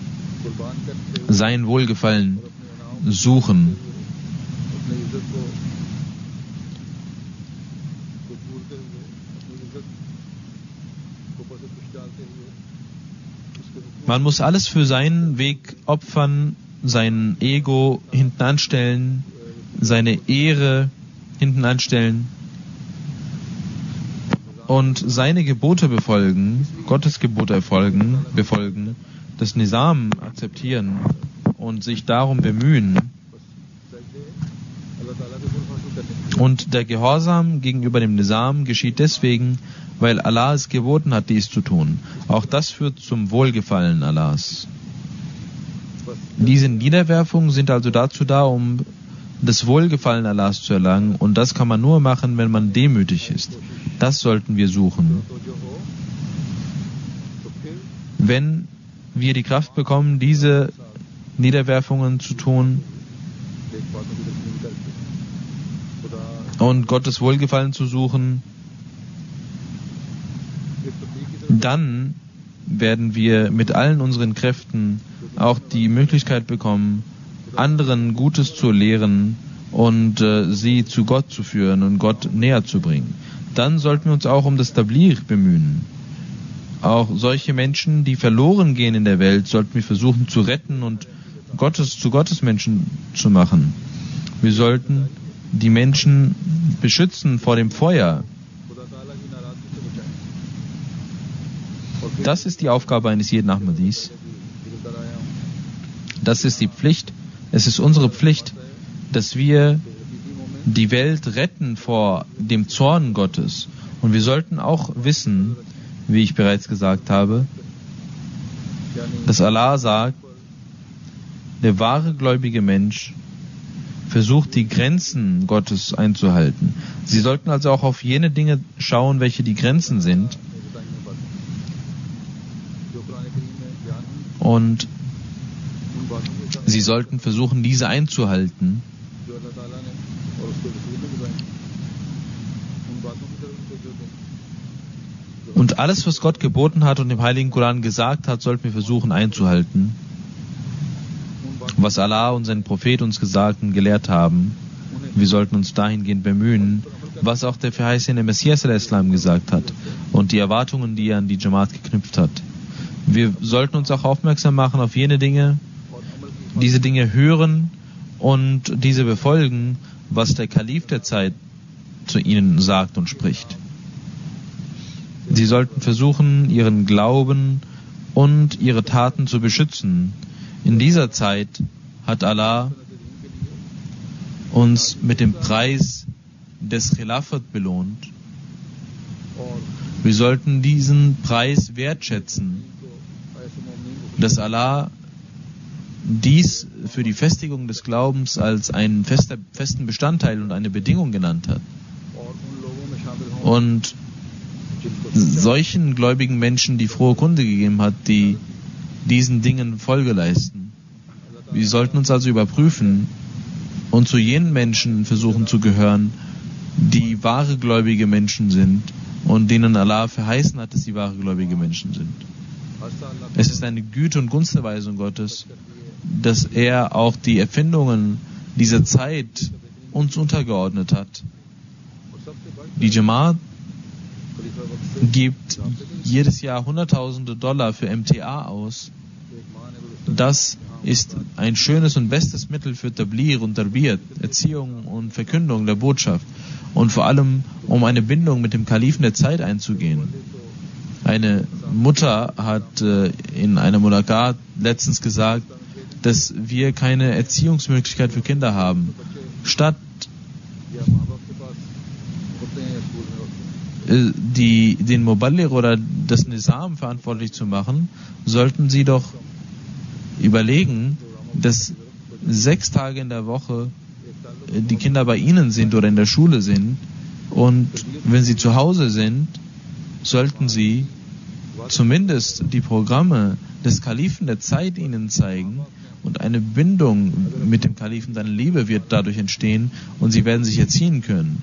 S4: sein Wohlgefallen suchen. Man muss alles für seinen Weg opfern, sein Ego hinten anstellen, seine Ehre hinten anstellen und seine Gebote befolgen, Gottes Gebote befolgen, das Nizam akzeptieren und sich darum bemühen. Und der Gehorsam gegenüber dem Nizam geschieht deswegen, weil Allah es geboten hat, dies zu tun. Auch das führt zum Wohlgefallen Allahs. Diese Niederwerfungen sind also dazu da, um das Wohlgefallen Allahs zu erlangen, und das kann man nur machen, wenn man demütig ist. Das sollten wir suchen. Wenn wir die Kraft bekommen, diese Niederwerfungen zu tun und Gottes Wohlgefallen zu suchen, dann werden wir mit allen unseren Kräften auch die Möglichkeit bekommen, anderen Gutes zu lehren und sie zu Gott zu führen und Gott näher zu bringen. Dann sollten wir uns auch um das Tabligh bemühen. Auch solche Menschen, die verloren gehen in der Welt, sollten wir versuchen zu retten und zu Gottesmenschen zu machen. Wir sollten die Menschen beschützen vor dem Feuer. Das ist die Aufgabe eines jeden Ahmadis. Das ist die Pflicht. Es ist unsere Pflicht, dass wir die Welt retten vor dem Zorn Gottes. Und wir sollten auch wissen, wie ich bereits gesagt habe, dass Allah sagt, der wahre gläubige Mensch versucht, die Grenzen Gottes einzuhalten. Sie sollten also auch auf jene Dinge schauen, welche die Grenzen sind. Und sie sollten versuchen, diese einzuhalten. Und alles, was Gott geboten hat und im Heiligen Koran gesagt hat, sollten wir versuchen einzuhalten. Was Allah und sein Prophet uns gesagt und gelehrt haben, wir sollten uns dahingehend bemühen, was auch der verheißene Messias al-Islam gesagt hat und die Erwartungen, die er an die Jamaat geknüpft hat. Wir sollten uns auch aufmerksam machen auf jene Dinge, diese Dinge hören und diese befolgen, was der Kalif der Zeit zu ihnen sagt und spricht. Sie sollten versuchen, ihren Glauben und ihre Taten zu beschützen. In dieser Zeit hat Allah uns mit dem Preis des Khilafat belohnt. Wir sollten diesen Preis wertschätzen, dass Allah dies für die Festigung des Glaubens als einen festen Bestandteil und eine Bedingung genannt hat. Und solchen gläubigen Menschen die frohe Kunde gegeben hat, die diesen Dingen Folge leisten. Wir sollten uns also überprüfen und zu jenen Menschen versuchen zu gehören, die wahre gläubige Menschen sind und denen Allah verheißen hat, dass sie wahre gläubige Menschen sind. Es ist eine Güte- und Gunsterweisung Gottes, dass er auch die Erfindungen dieser Zeit uns untergeordnet hat. Die Jamaat gibt jedes Jahr Hunderttausende Dollar für MTA aus. Das ist ein schönes und bestes Mittel für Tabligh und Tarbiyat, Erziehung und Verkündung der Botschaft und vor allem, um eine Bindung mit dem Kalifen der Zeit einzugehen. Eine Mutter hat in einer Mulakat letztens gesagt, dass wir keine Erziehungsmöglichkeit für Kinder haben. Statt den Muballigh oder das Nizam verantwortlich zu machen, sollten sie doch überlegen, dass 6 Tage in der Woche die Kinder bei ihnen sind oder in der Schule sind, und wenn sie zu Hause sind, sollten sie zumindest die Programme des Kalifen der Zeit ihnen zeigen, und eine Bindung mit dem Kalifen, seine Liebe wird dadurch entstehen und sie werden sich erziehen können.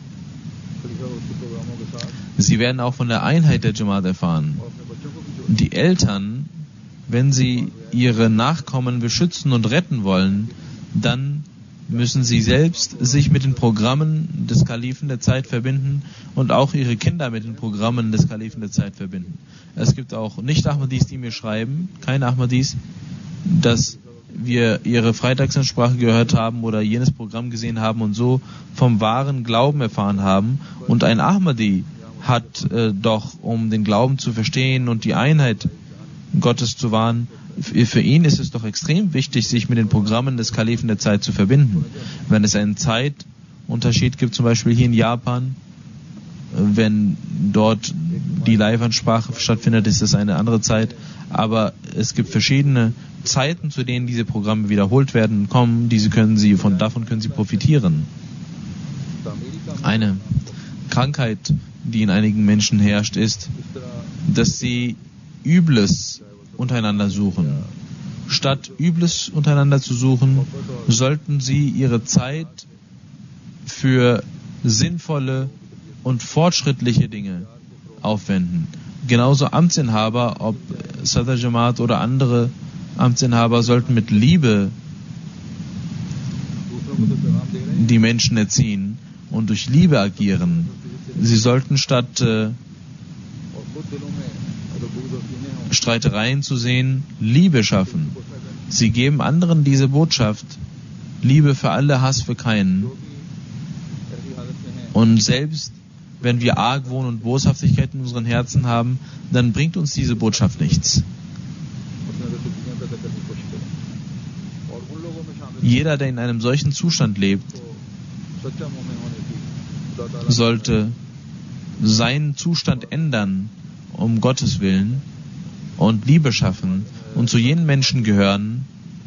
S4: Sie werden auch von der Einheit der Jamaat erfahren. Die Eltern, wenn sie ihre Nachkommen beschützen und retten wollen, dann müssen sie selbst sich mit den Programmen des Kalifen der Zeit verbinden und auch ihre Kinder mit den Programmen des Kalifen der Zeit verbinden. Es gibt auch Nicht-Ahmadis, die mir schreiben, keine Ahmadis, dass wir ihre Freitagsansprache gehört haben oder jenes Programm gesehen haben und so vom wahren Glauben erfahren haben. Und ein Ahmadi hat doch, um den Glauben zu verstehen und die Einheit Gottes zu wahren, für ihn ist es doch extrem wichtig, sich mit den Programmen des Kalifen der Zeit zu verbinden. Wenn es einen Zeitunterschied gibt, zum Beispiel hier in Japan, wenn dort die Live-Ansprache stattfindet, ist es eine andere Zeit. Aber es gibt verschiedene Zeiten, zu denen diese Programme wiederholt werden, kommen. Davon können sie profitieren. Eine Krankheit, die in einigen Menschen herrscht, ist, dass sie Übles untereinander suchen. Statt Übles untereinander zu suchen, sollten sie ihre Zeit für sinnvolle und fortschrittliche Dinge aufwenden. Genauso Amtsinhaber, ob Sadr Jamaat oder andere Amtsinhaber, sollten mit Liebe die Menschen erziehen und durch Liebe agieren. Sie sollten statt Streitereien zu sehen, Liebe schaffen. Sie geben anderen diese Botschaft: Liebe für alle, Hass für keinen. Und selbst wenn wir Argwohn und Boshaftigkeit in unseren Herzen haben, dann bringt uns diese Botschaft nichts. Jeder, der in einem solchen Zustand lebt, sollte seinen Zustand ändern, um Gottes Willen, und Liebe schaffen und zu jenen Menschen gehören,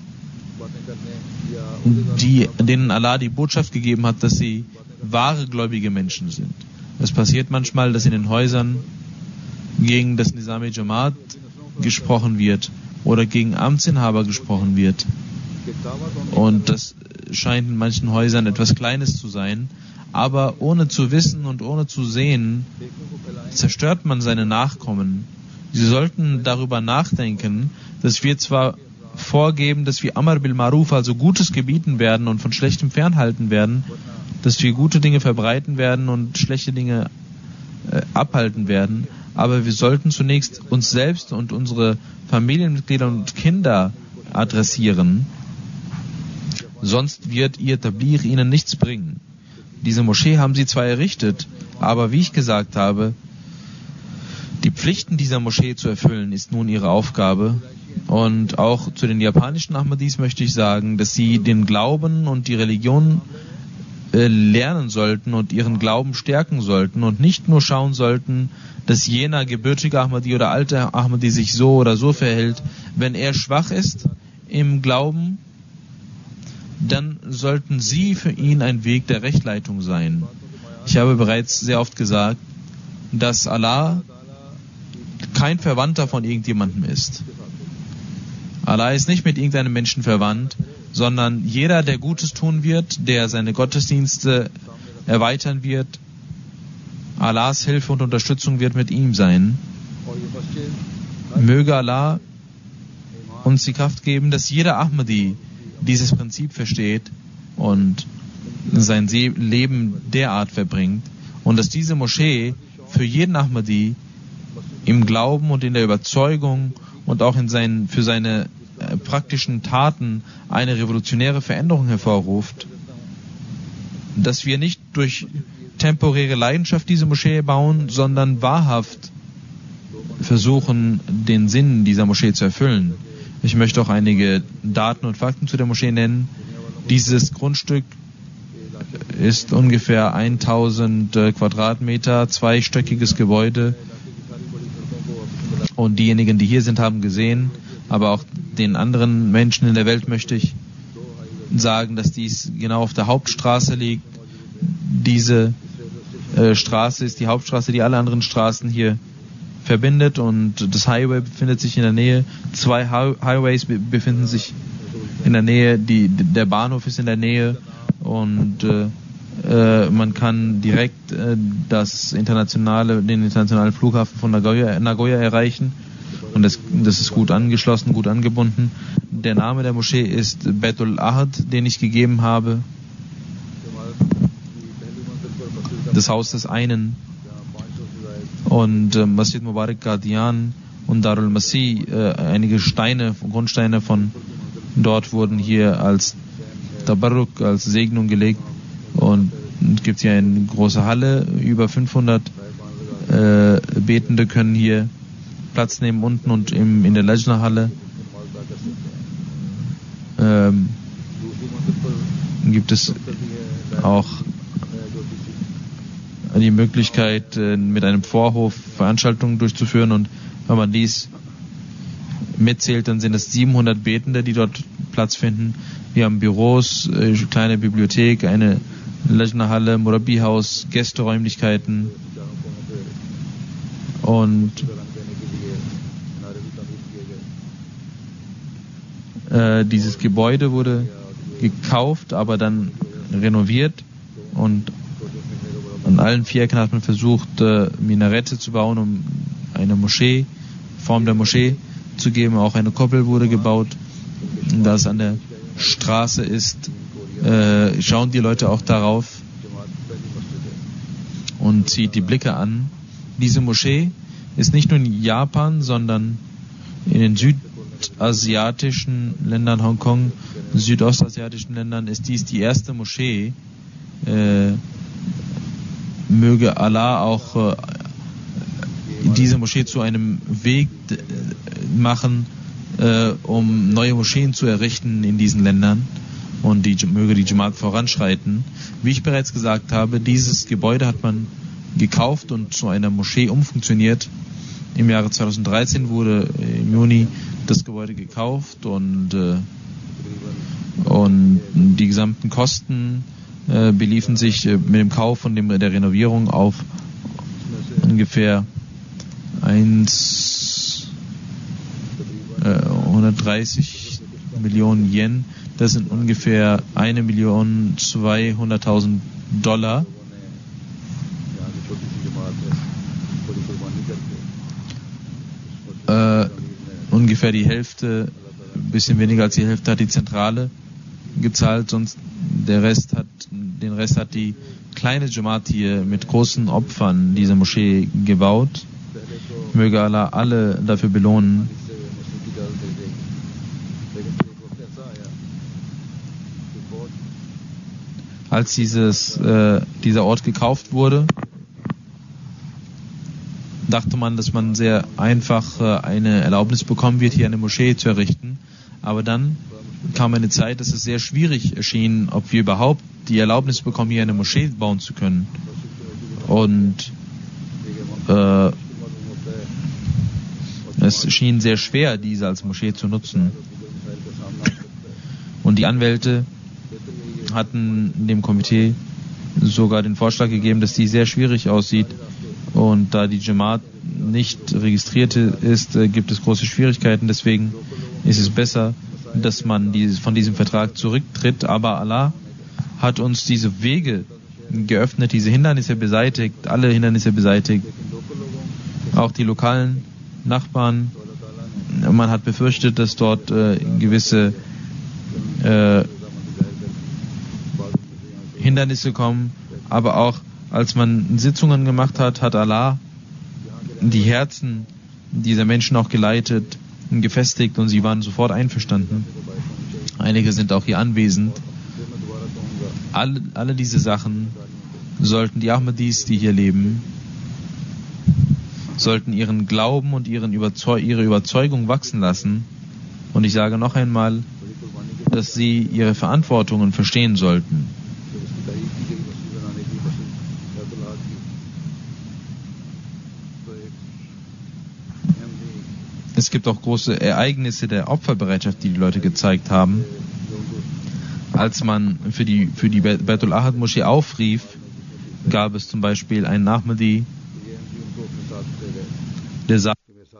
S4: denen Allah die Botschaft gegeben hat, dass sie wahre gläubige Menschen sind. Es passiert manchmal, dass in den Häusern gegen das Nizam Jamaat gesprochen wird oder gegen Amtsinhaber gesprochen wird. Und das scheint in manchen Häusern etwas Kleines zu sein, aber ohne zu wissen und ohne zu sehen, zerstört man seine Nachkommen. Sie sollten darüber nachdenken, dass wir zwar vorgeben, dass wir Amar bil Maruf, also Gutes gebieten werden und von Schlechtem fernhalten werden, dass wir gute Dinge verbreiten werden und schlechte Dinge abhalten werden, aber wir sollten zunächst uns selbst und unsere Familienmitglieder und Kinder adressieren, sonst wird ihr Tabligh ihnen nichts bringen. Diese Moschee haben sie zwar errichtet, aber wie ich gesagt habe, die Pflichten dieser Moschee zu erfüllen, ist nun ihre Aufgabe. Und auch zu den japanischen Ahmadis möchte ich sagen, dass sie den Glauben und die Religion lernen sollten und ihren Glauben stärken sollten und nicht nur schauen sollten, dass jener gebürtige Ahmadi oder alte Ahmadi sich so oder so verhält. Wenn er schwach ist im Glauben, dann sollten sie für ihn ein Weg der Rechtleitung sein. Ich habe bereits sehr oft gesagt, dass Allah kein Verwandter von irgendjemandem ist. Allah ist nicht mit irgendeinem Menschen verwandt, sondern jeder, der Gutes tun wird, der seine Gottesdienste erweitern wird, Allahs Hilfe und Unterstützung wird mit ihm sein. Möge Allah uns die Kraft geben, dass jeder Ahmadi dieses Prinzip versteht und sein Leben derart verbringt und dass diese Moschee für jeden Ahmadi im Glauben und in der Überzeugung und auch für seine praktischen Taten eine revolutionäre Veränderung hervorruft, dass wir nicht durch temporäre Leidenschaft diese Moschee bauen, sondern wahrhaft versuchen, den Sinn dieser Moschee zu erfüllen. Ich möchte auch einige Daten und Fakten zu der Moschee nennen. Dieses Grundstück ist ungefähr 1000 Quadratmeter, zweistöckiges Gebäude. Und diejenigen, die hier sind, haben gesehen, aber auch den anderen Menschen in der Welt möchte ich sagen, dass dies genau auf der Hauptstraße liegt. Diese Straße ist die Hauptstraße, die alle anderen Straßen hier verbindet, und das Highway befindet sich in der Nähe. 2 Highways befinden sich in der Nähe, der Bahnhof ist in der Nähe, und man kann direkt den internationalen Flughafen von Nagoya erreichen, und das ist gut angeschlossen, gut angebunden. Der Name der Moschee ist Baitul Ahad, den ich gegeben habe. Das Haus des einen. Und Masjid Mubarak Qadian und Darul Masih, einige Grundsteine von dort wurden hier als Tabarruk, als Segnung gelegt, und es gibt hier eine große Halle, über 500 Betende können hier Platz nehmen unten und in der Lajna-Halle gibt es auch die Möglichkeit, mit einem Vorhof Veranstaltungen durchzuführen, und wenn man dies mitzählt, dann sind es 700 Betende, die dort Platz finden. Wir haben Büros, kleine Bibliothek, eine Lajna-Halle, Murabi-Haus, Gästeräumlichkeiten, und dieses Gebäude wurde gekauft, aber dann renoviert, und an allen 4 Ecken hat man versucht, Minarette zu bauen, um eine Moschee, Form der Moschee zu geben. Auch eine Koppel wurde gebaut. Da es an der Straße ist, schauen die Leute auch darauf und zieht die Blicke an. Diese Moschee ist nicht nur in Japan, sondern in den südasiatischen Ländern, Hongkong, südostasiatischen Ländern, ist dies die erste Moschee. Möge Allah auch diese Moschee zu einem Weg machen, um neue Moscheen zu errichten in diesen Ländern, und möge die Jamaat voranschreiten. Wie ich bereits gesagt habe, dieses Gebäude hat man gekauft und zu einer Moschee umfunktioniert. Im Jahre 2013 wurde im Juni das Gebäude gekauft, und die gesamten Kosten beliefen sich mit dem Kauf und der Renovierung auf ungefähr 130 Millionen Yen. Das sind ungefähr 1.200.000 Dollar. Ungefähr die Hälfte, ein bisschen weniger als die Hälfte hat die Zentrale gezahlt, sonst den Rest hat die kleine Jamaat hier mit großen Opfern diese Moschee gebaut. Möge Allah alle dafür belohnen. Als dieser Ort gekauft wurde, dachte man, dass man sehr einfach eine Erlaubnis bekommen wird, hier eine Moschee zu errichten. Aber dann kam eine Zeit, dass es sehr schwierig erschien, ob wir überhaupt die Erlaubnis bekommen, hier eine Moschee bauen zu können. Und es schien sehr schwer, diese als Moschee zu nutzen. Und die Anwälte hatten dem Komitee sogar den Vorschlag gegeben, dass dies sehr schwierig aussieht. Und da die Jamaat nicht registriert ist, gibt es große Schwierigkeiten. Deswegen ist es besser, dass man von diesem Vertrag zurücktritt. Aber Allah hat uns diese Wege geöffnet, diese Hindernisse beseitigt, alle Hindernisse beseitigt. Auch die lokalen Nachbarn man hat befürchtet, dass dort gewisse Hindernisse kommen, aber auch als man Sitzungen gemacht hat, hat Allah die Herzen dieser Menschen auch geleitet, gefestigt und sie waren sofort einverstanden. Einige sind auch hier anwesend. Alle diese Sachen sollten die Ahmadis, die hier leben, sollten ihren Glauben und ihre Überzeugung wachsen lassen. Und ich sage noch einmal, dass sie ihre Verantwortungen verstehen sollten. Es gibt auch große Ereignisse der Opferbereitschaft, die die Leute gezeigt haben. Als man für die Baitul Ahad Moschee aufrief, gab es zum Beispiel einen Ahmadi, der sagte,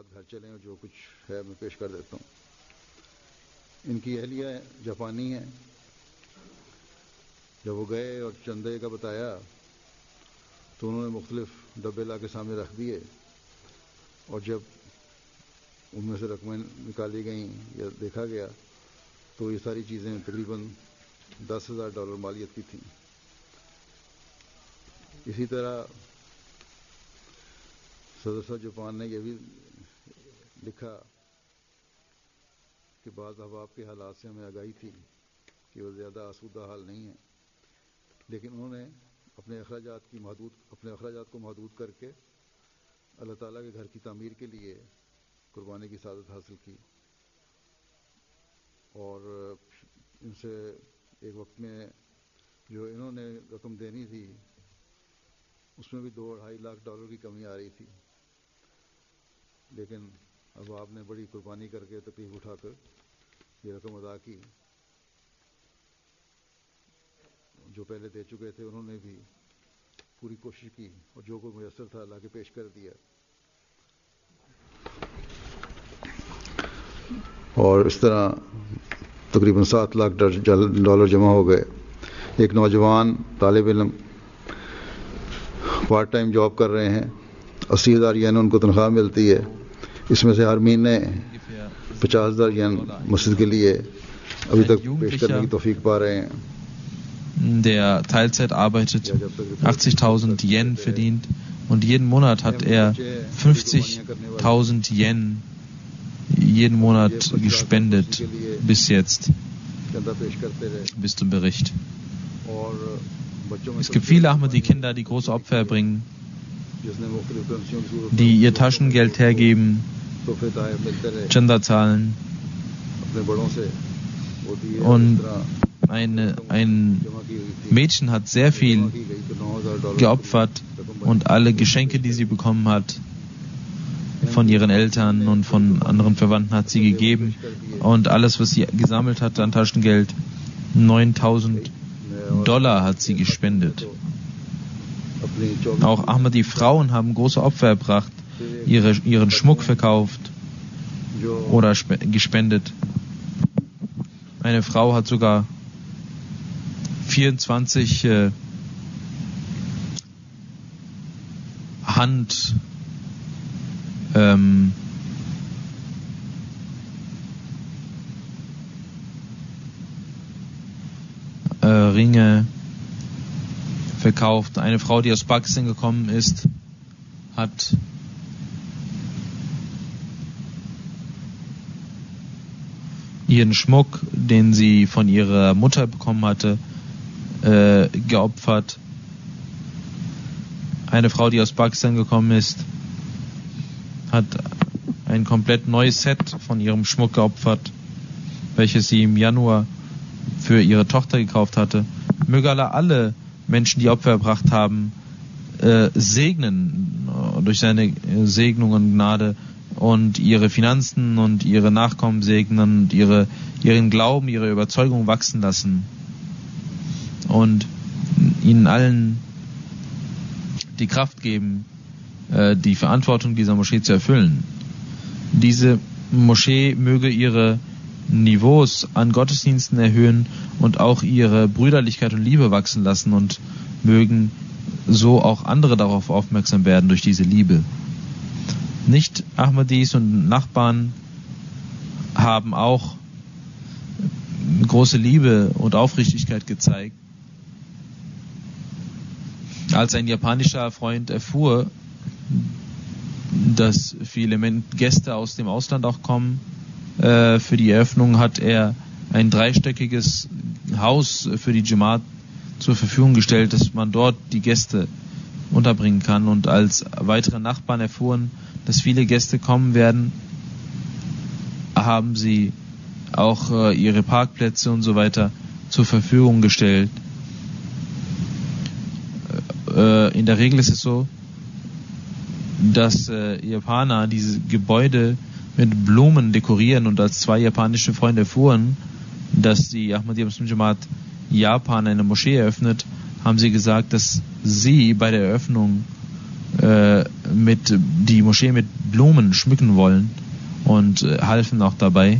S2: इनकी अहलिया जापानी है। जब वो गए और चंदे का बताया तो उन्होंने मुख्तलिफ डब्बे ला के सामने रख दिए और जब उनमें से रकमें निकाली गईं या देखा गया तो ये सारी चीज़ें तकरीबन $10,000 मालियत की थीं। इसी तरह सदर साहब जापान ने यह भी लिखा कि बाज़ अहबाब के हालात से हमें आगाही थी कि वो ज़्यादा आसूदा हाल नहीं है, लेकिन उन्होंने अपने अखराजात को महदूद करके अल्लाह ताला के घर की तामीर के लिए कुर्बानी की सादत हासिल की। और इनसे एक वक्त में जो इन्होंने रकम देनी थी उसमें भी $2-2.5 लाख की कमी आ रही थी, लेकिन अब आपने बड़ी कुर्बानी करके तकलीफ उठाकर ये रकम अदा की। जो पहले दे चुके थे उन्होंने भी पूरी कोशिश की और जो कोई मुयस्सर था अल्लाह के पेश कर दिया। और इस तरह तकरीबन $7 लाख जमा हो गए। एक नौजवान तालिब इल्म पार्ट टाइम जॉब कर रहे हैं, 80,000 येन उनको तनख्वाह मिलती है। इसमें से हर महीने 50,000 येन मस्जिद के लिए अभी तक पेश करने की तौफीक पा रहे हैं।
S4: Der Teilzeit arbeitet, 80.000 Yen verdient und jeden Monat hat er 50.000 Yen jeden Monat gespendet bis jetzt, bis zum Bericht. Es gibt viele Ahmadi-Kinder, die große Opfer erbringen, die ihr Taschengeld hergeben, Chanda zahlen und ein Mädchen hat sehr viel geopfert und alle Geschenke, die sie bekommen hat, von ihren Eltern und von anderen Verwandten hat sie gegeben und alles, was sie gesammelt hat an Taschengeld, $9.000 hat sie gespendet. Auch Ahmadi-Frauen haben große Opfer erbracht, ihren Schmuck verkauft oder gespendet. Eine Frau hat sogar 24 Ringe verkauft. Eine Frau, die aus Pakistan gekommen ist, hat ihren Schmuck, den sie von ihrer Mutter bekommen hatte, geopfert. Eine Frau, die aus Pakistan gekommen ist, hat ein komplett neues Set von ihrem Schmuck geopfert, welches sie im Januar für ihre Tochter gekauft hatte. Möge Allah alle Menschen, die Opfer erbracht haben, segnen durch seine Segnung und Gnade und ihre Finanzen und ihre Nachkommen segnen und ihren Glauben, ihre Überzeugung wachsen lassen und ihnen allen die Kraft geben, die Verantwortung dieser Moschee zu erfüllen. Diese Moschee möge ihre Niveaus an Gottesdiensten erhöhen und auch ihre Brüderlichkeit und Liebe wachsen lassen und mögen so auch andere darauf aufmerksam werden durch diese Liebe. Nicht Ahmadis und Nachbarn haben auch große Liebe und Aufrichtigkeit gezeigt. Als ein japanischer Freund erfuhr, dass viele Gäste aus dem Ausland auch kommen, für die Eröffnung hat er ein 3-stöckiges Haus für die Jamaat zur Verfügung gestellt, dass man dort die Gäste unterbringen kann. Und als weitere Nachbarn erfuhren, dass viele Gäste kommen werden, haben sie auch ihre Parkplätze und so weiter zur Verfügung gestellt. In der Regel ist es so, dass Japaner diese Gebäude mit Blumen dekorieren, und als 2 japanische Freunde erfuhren, dass die Ahmadiyya Muslim Jamaat Japan eine Moschee eröffnet, haben sie gesagt, dass sie bei der Eröffnung die Moschee mit Blumen schmücken wollen, und halfen auch dabei.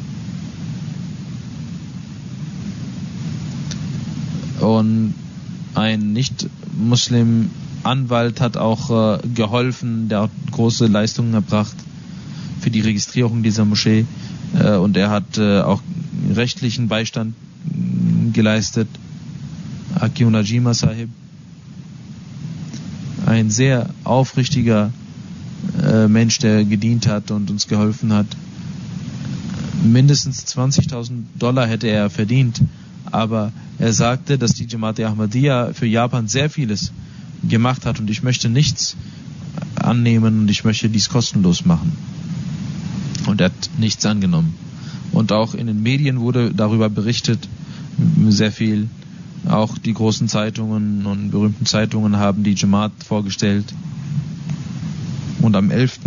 S4: Und ein Nicht-Muslim-Anwalt hat auch geholfen, der hat große Leistungen erbracht für die Registrierung dieser Moschee, und er hat auch rechtlichen Beistand geleistet. Akio Najima Sahib, ein sehr aufrichtiger Mensch, der gedient hat und uns geholfen hat. Mindestens $20.000 hätte er verdient, aber er sagte, dass die Jamaat Ahmadiyya für Japan sehr vieles gemacht hat, und ich möchte nichts annehmen und ich möchte dies kostenlos machen. Und er hat nichts angenommen. Und auch in den Medien wurde darüber berichtet, sehr viel. Auch die großen Zeitungen und berühmten Zeitungen haben die Jamaat vorgestellt. Und am 11.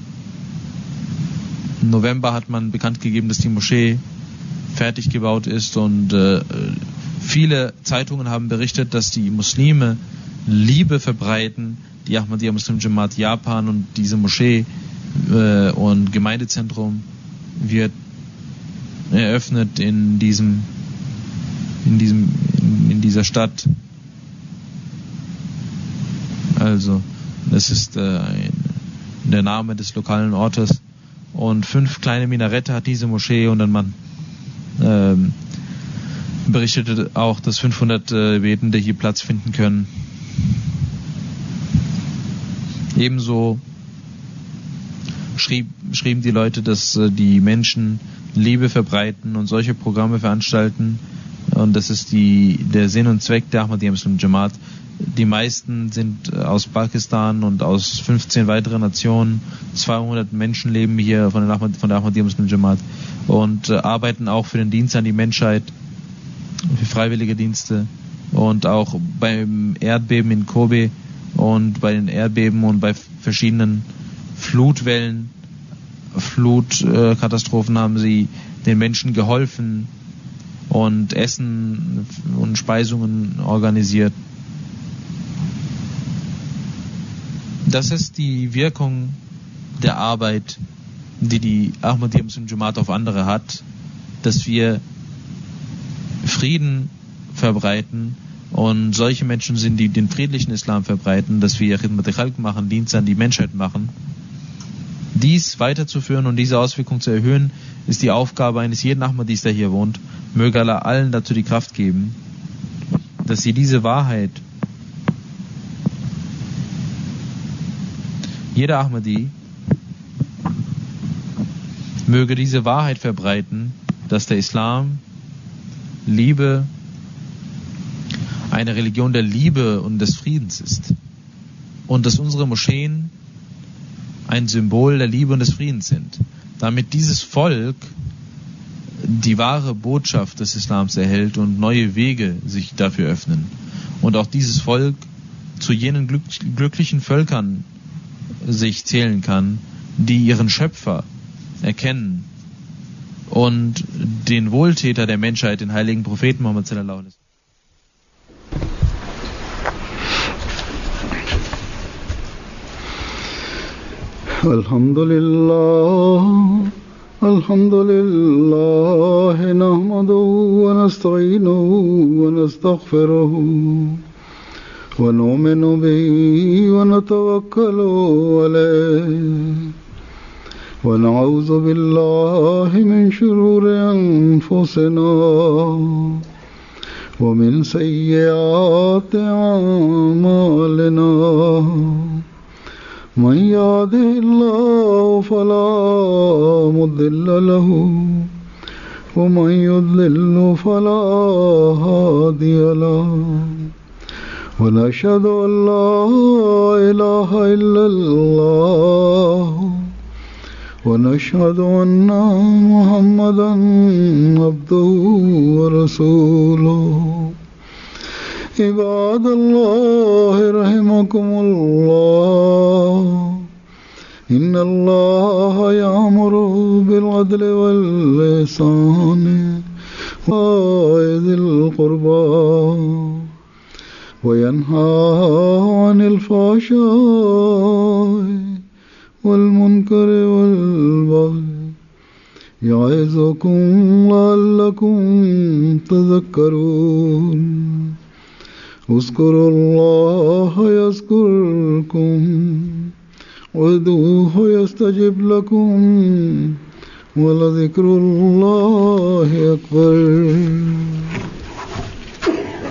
S4: November hat man bekannt gegeben, dass die Moschee fertig gebaut ist, und viele Zeitungen haben berichtet, dass die Muslime Liebe verbreiten, die Ahmadiyya Muslim Jamaat Japan, und diese Moschee und Gemeindezentrum wird eröffnet in dieser Stadt. Also, das ist der Name des lokalen Ortes. Und 5 kleine Minarette hat diese Moschee, und dann man berichtete auch, dass 500 Betende hier Platz finden können. Ebenso schrieben die Leute, dass die Menschen Liebe verbreiten und solche Programme veranstalten. Und das ist der Sinn und Zweck der Ahmadiyya Muslim Jamaat. Die meisten sind aus Pakistan und aus 15 weiteren Nationen. 200 Menschen leben hier von der Ahmadiyya Muslim Jamaat und arbeiten auch für den Dienst an die Menschheit, für freiwillige Dienste, und auch beim Erdbeben in Kobe und bei den Erdbeben und bei verschiedenen Flutkatastrophen haben sie den Menschen geholfen und Essen und Speisungen organisiert. Das ist die Wirkung der Arbeit, die Ahmadiyya Muslim Jamaat auf andere hat, dass wir Frieden verbreiten, und solche Menschen sind, die den friedlichen Islam verbreiten, dass wir Khidmat al-Khalq machen, Dienst an die Menschheit machen. Dies weiterzuführen und diese Auswirkung zu erhöhen, ist die Aufgabe eines jeden Ahmadis, der hier wohnt. Möge Allah allen dazu die Kraft geben, dass sie diese Wahrheit, jeder Ahmadi möge diese Wahrheit verbreiten, dass der Islam Liebe, eine Religion der Liebe und des Friedens ist, und dass unsere Moscheen ein Symbol der Liebe und des Friedens sind, damit dieses Volk die wahre Botschaft des Islams erhält und neue Wege sich dafür öffnen, und auch dieses Volk zu jenen glücklichen Völkern sich zählen kann, die ihren Schöpfer erkennen und den Wohltäter der Menschheit, den heiligen Propheten Muhammad sallallahu alaihi wasallam.
S5: Alhamdulillah, nahmaduhu wa nasta'inuhu wa nastaghfiruhu wa nu'minu bihi wa natawakkalu alayhi ونعوذ بالله من شرور أنفسنا ومن سيئات أعمالنا من يهده الله فلا مضل له ومن يضلل فلا هادي له ونشهد أن لا إله إلا الله ونشهد أن محمدا عبده ورسوله عباد الله رحمكم الله إن الله يأمر بالعدل والإحسان وإيتاء ذي القربى وينهى عن الفحشاء والمنكر والبغي يعظكم لعلكم تذكرون اذكروا الله يذكركم وادعوه يستجب لكم ولذكر الله أكبر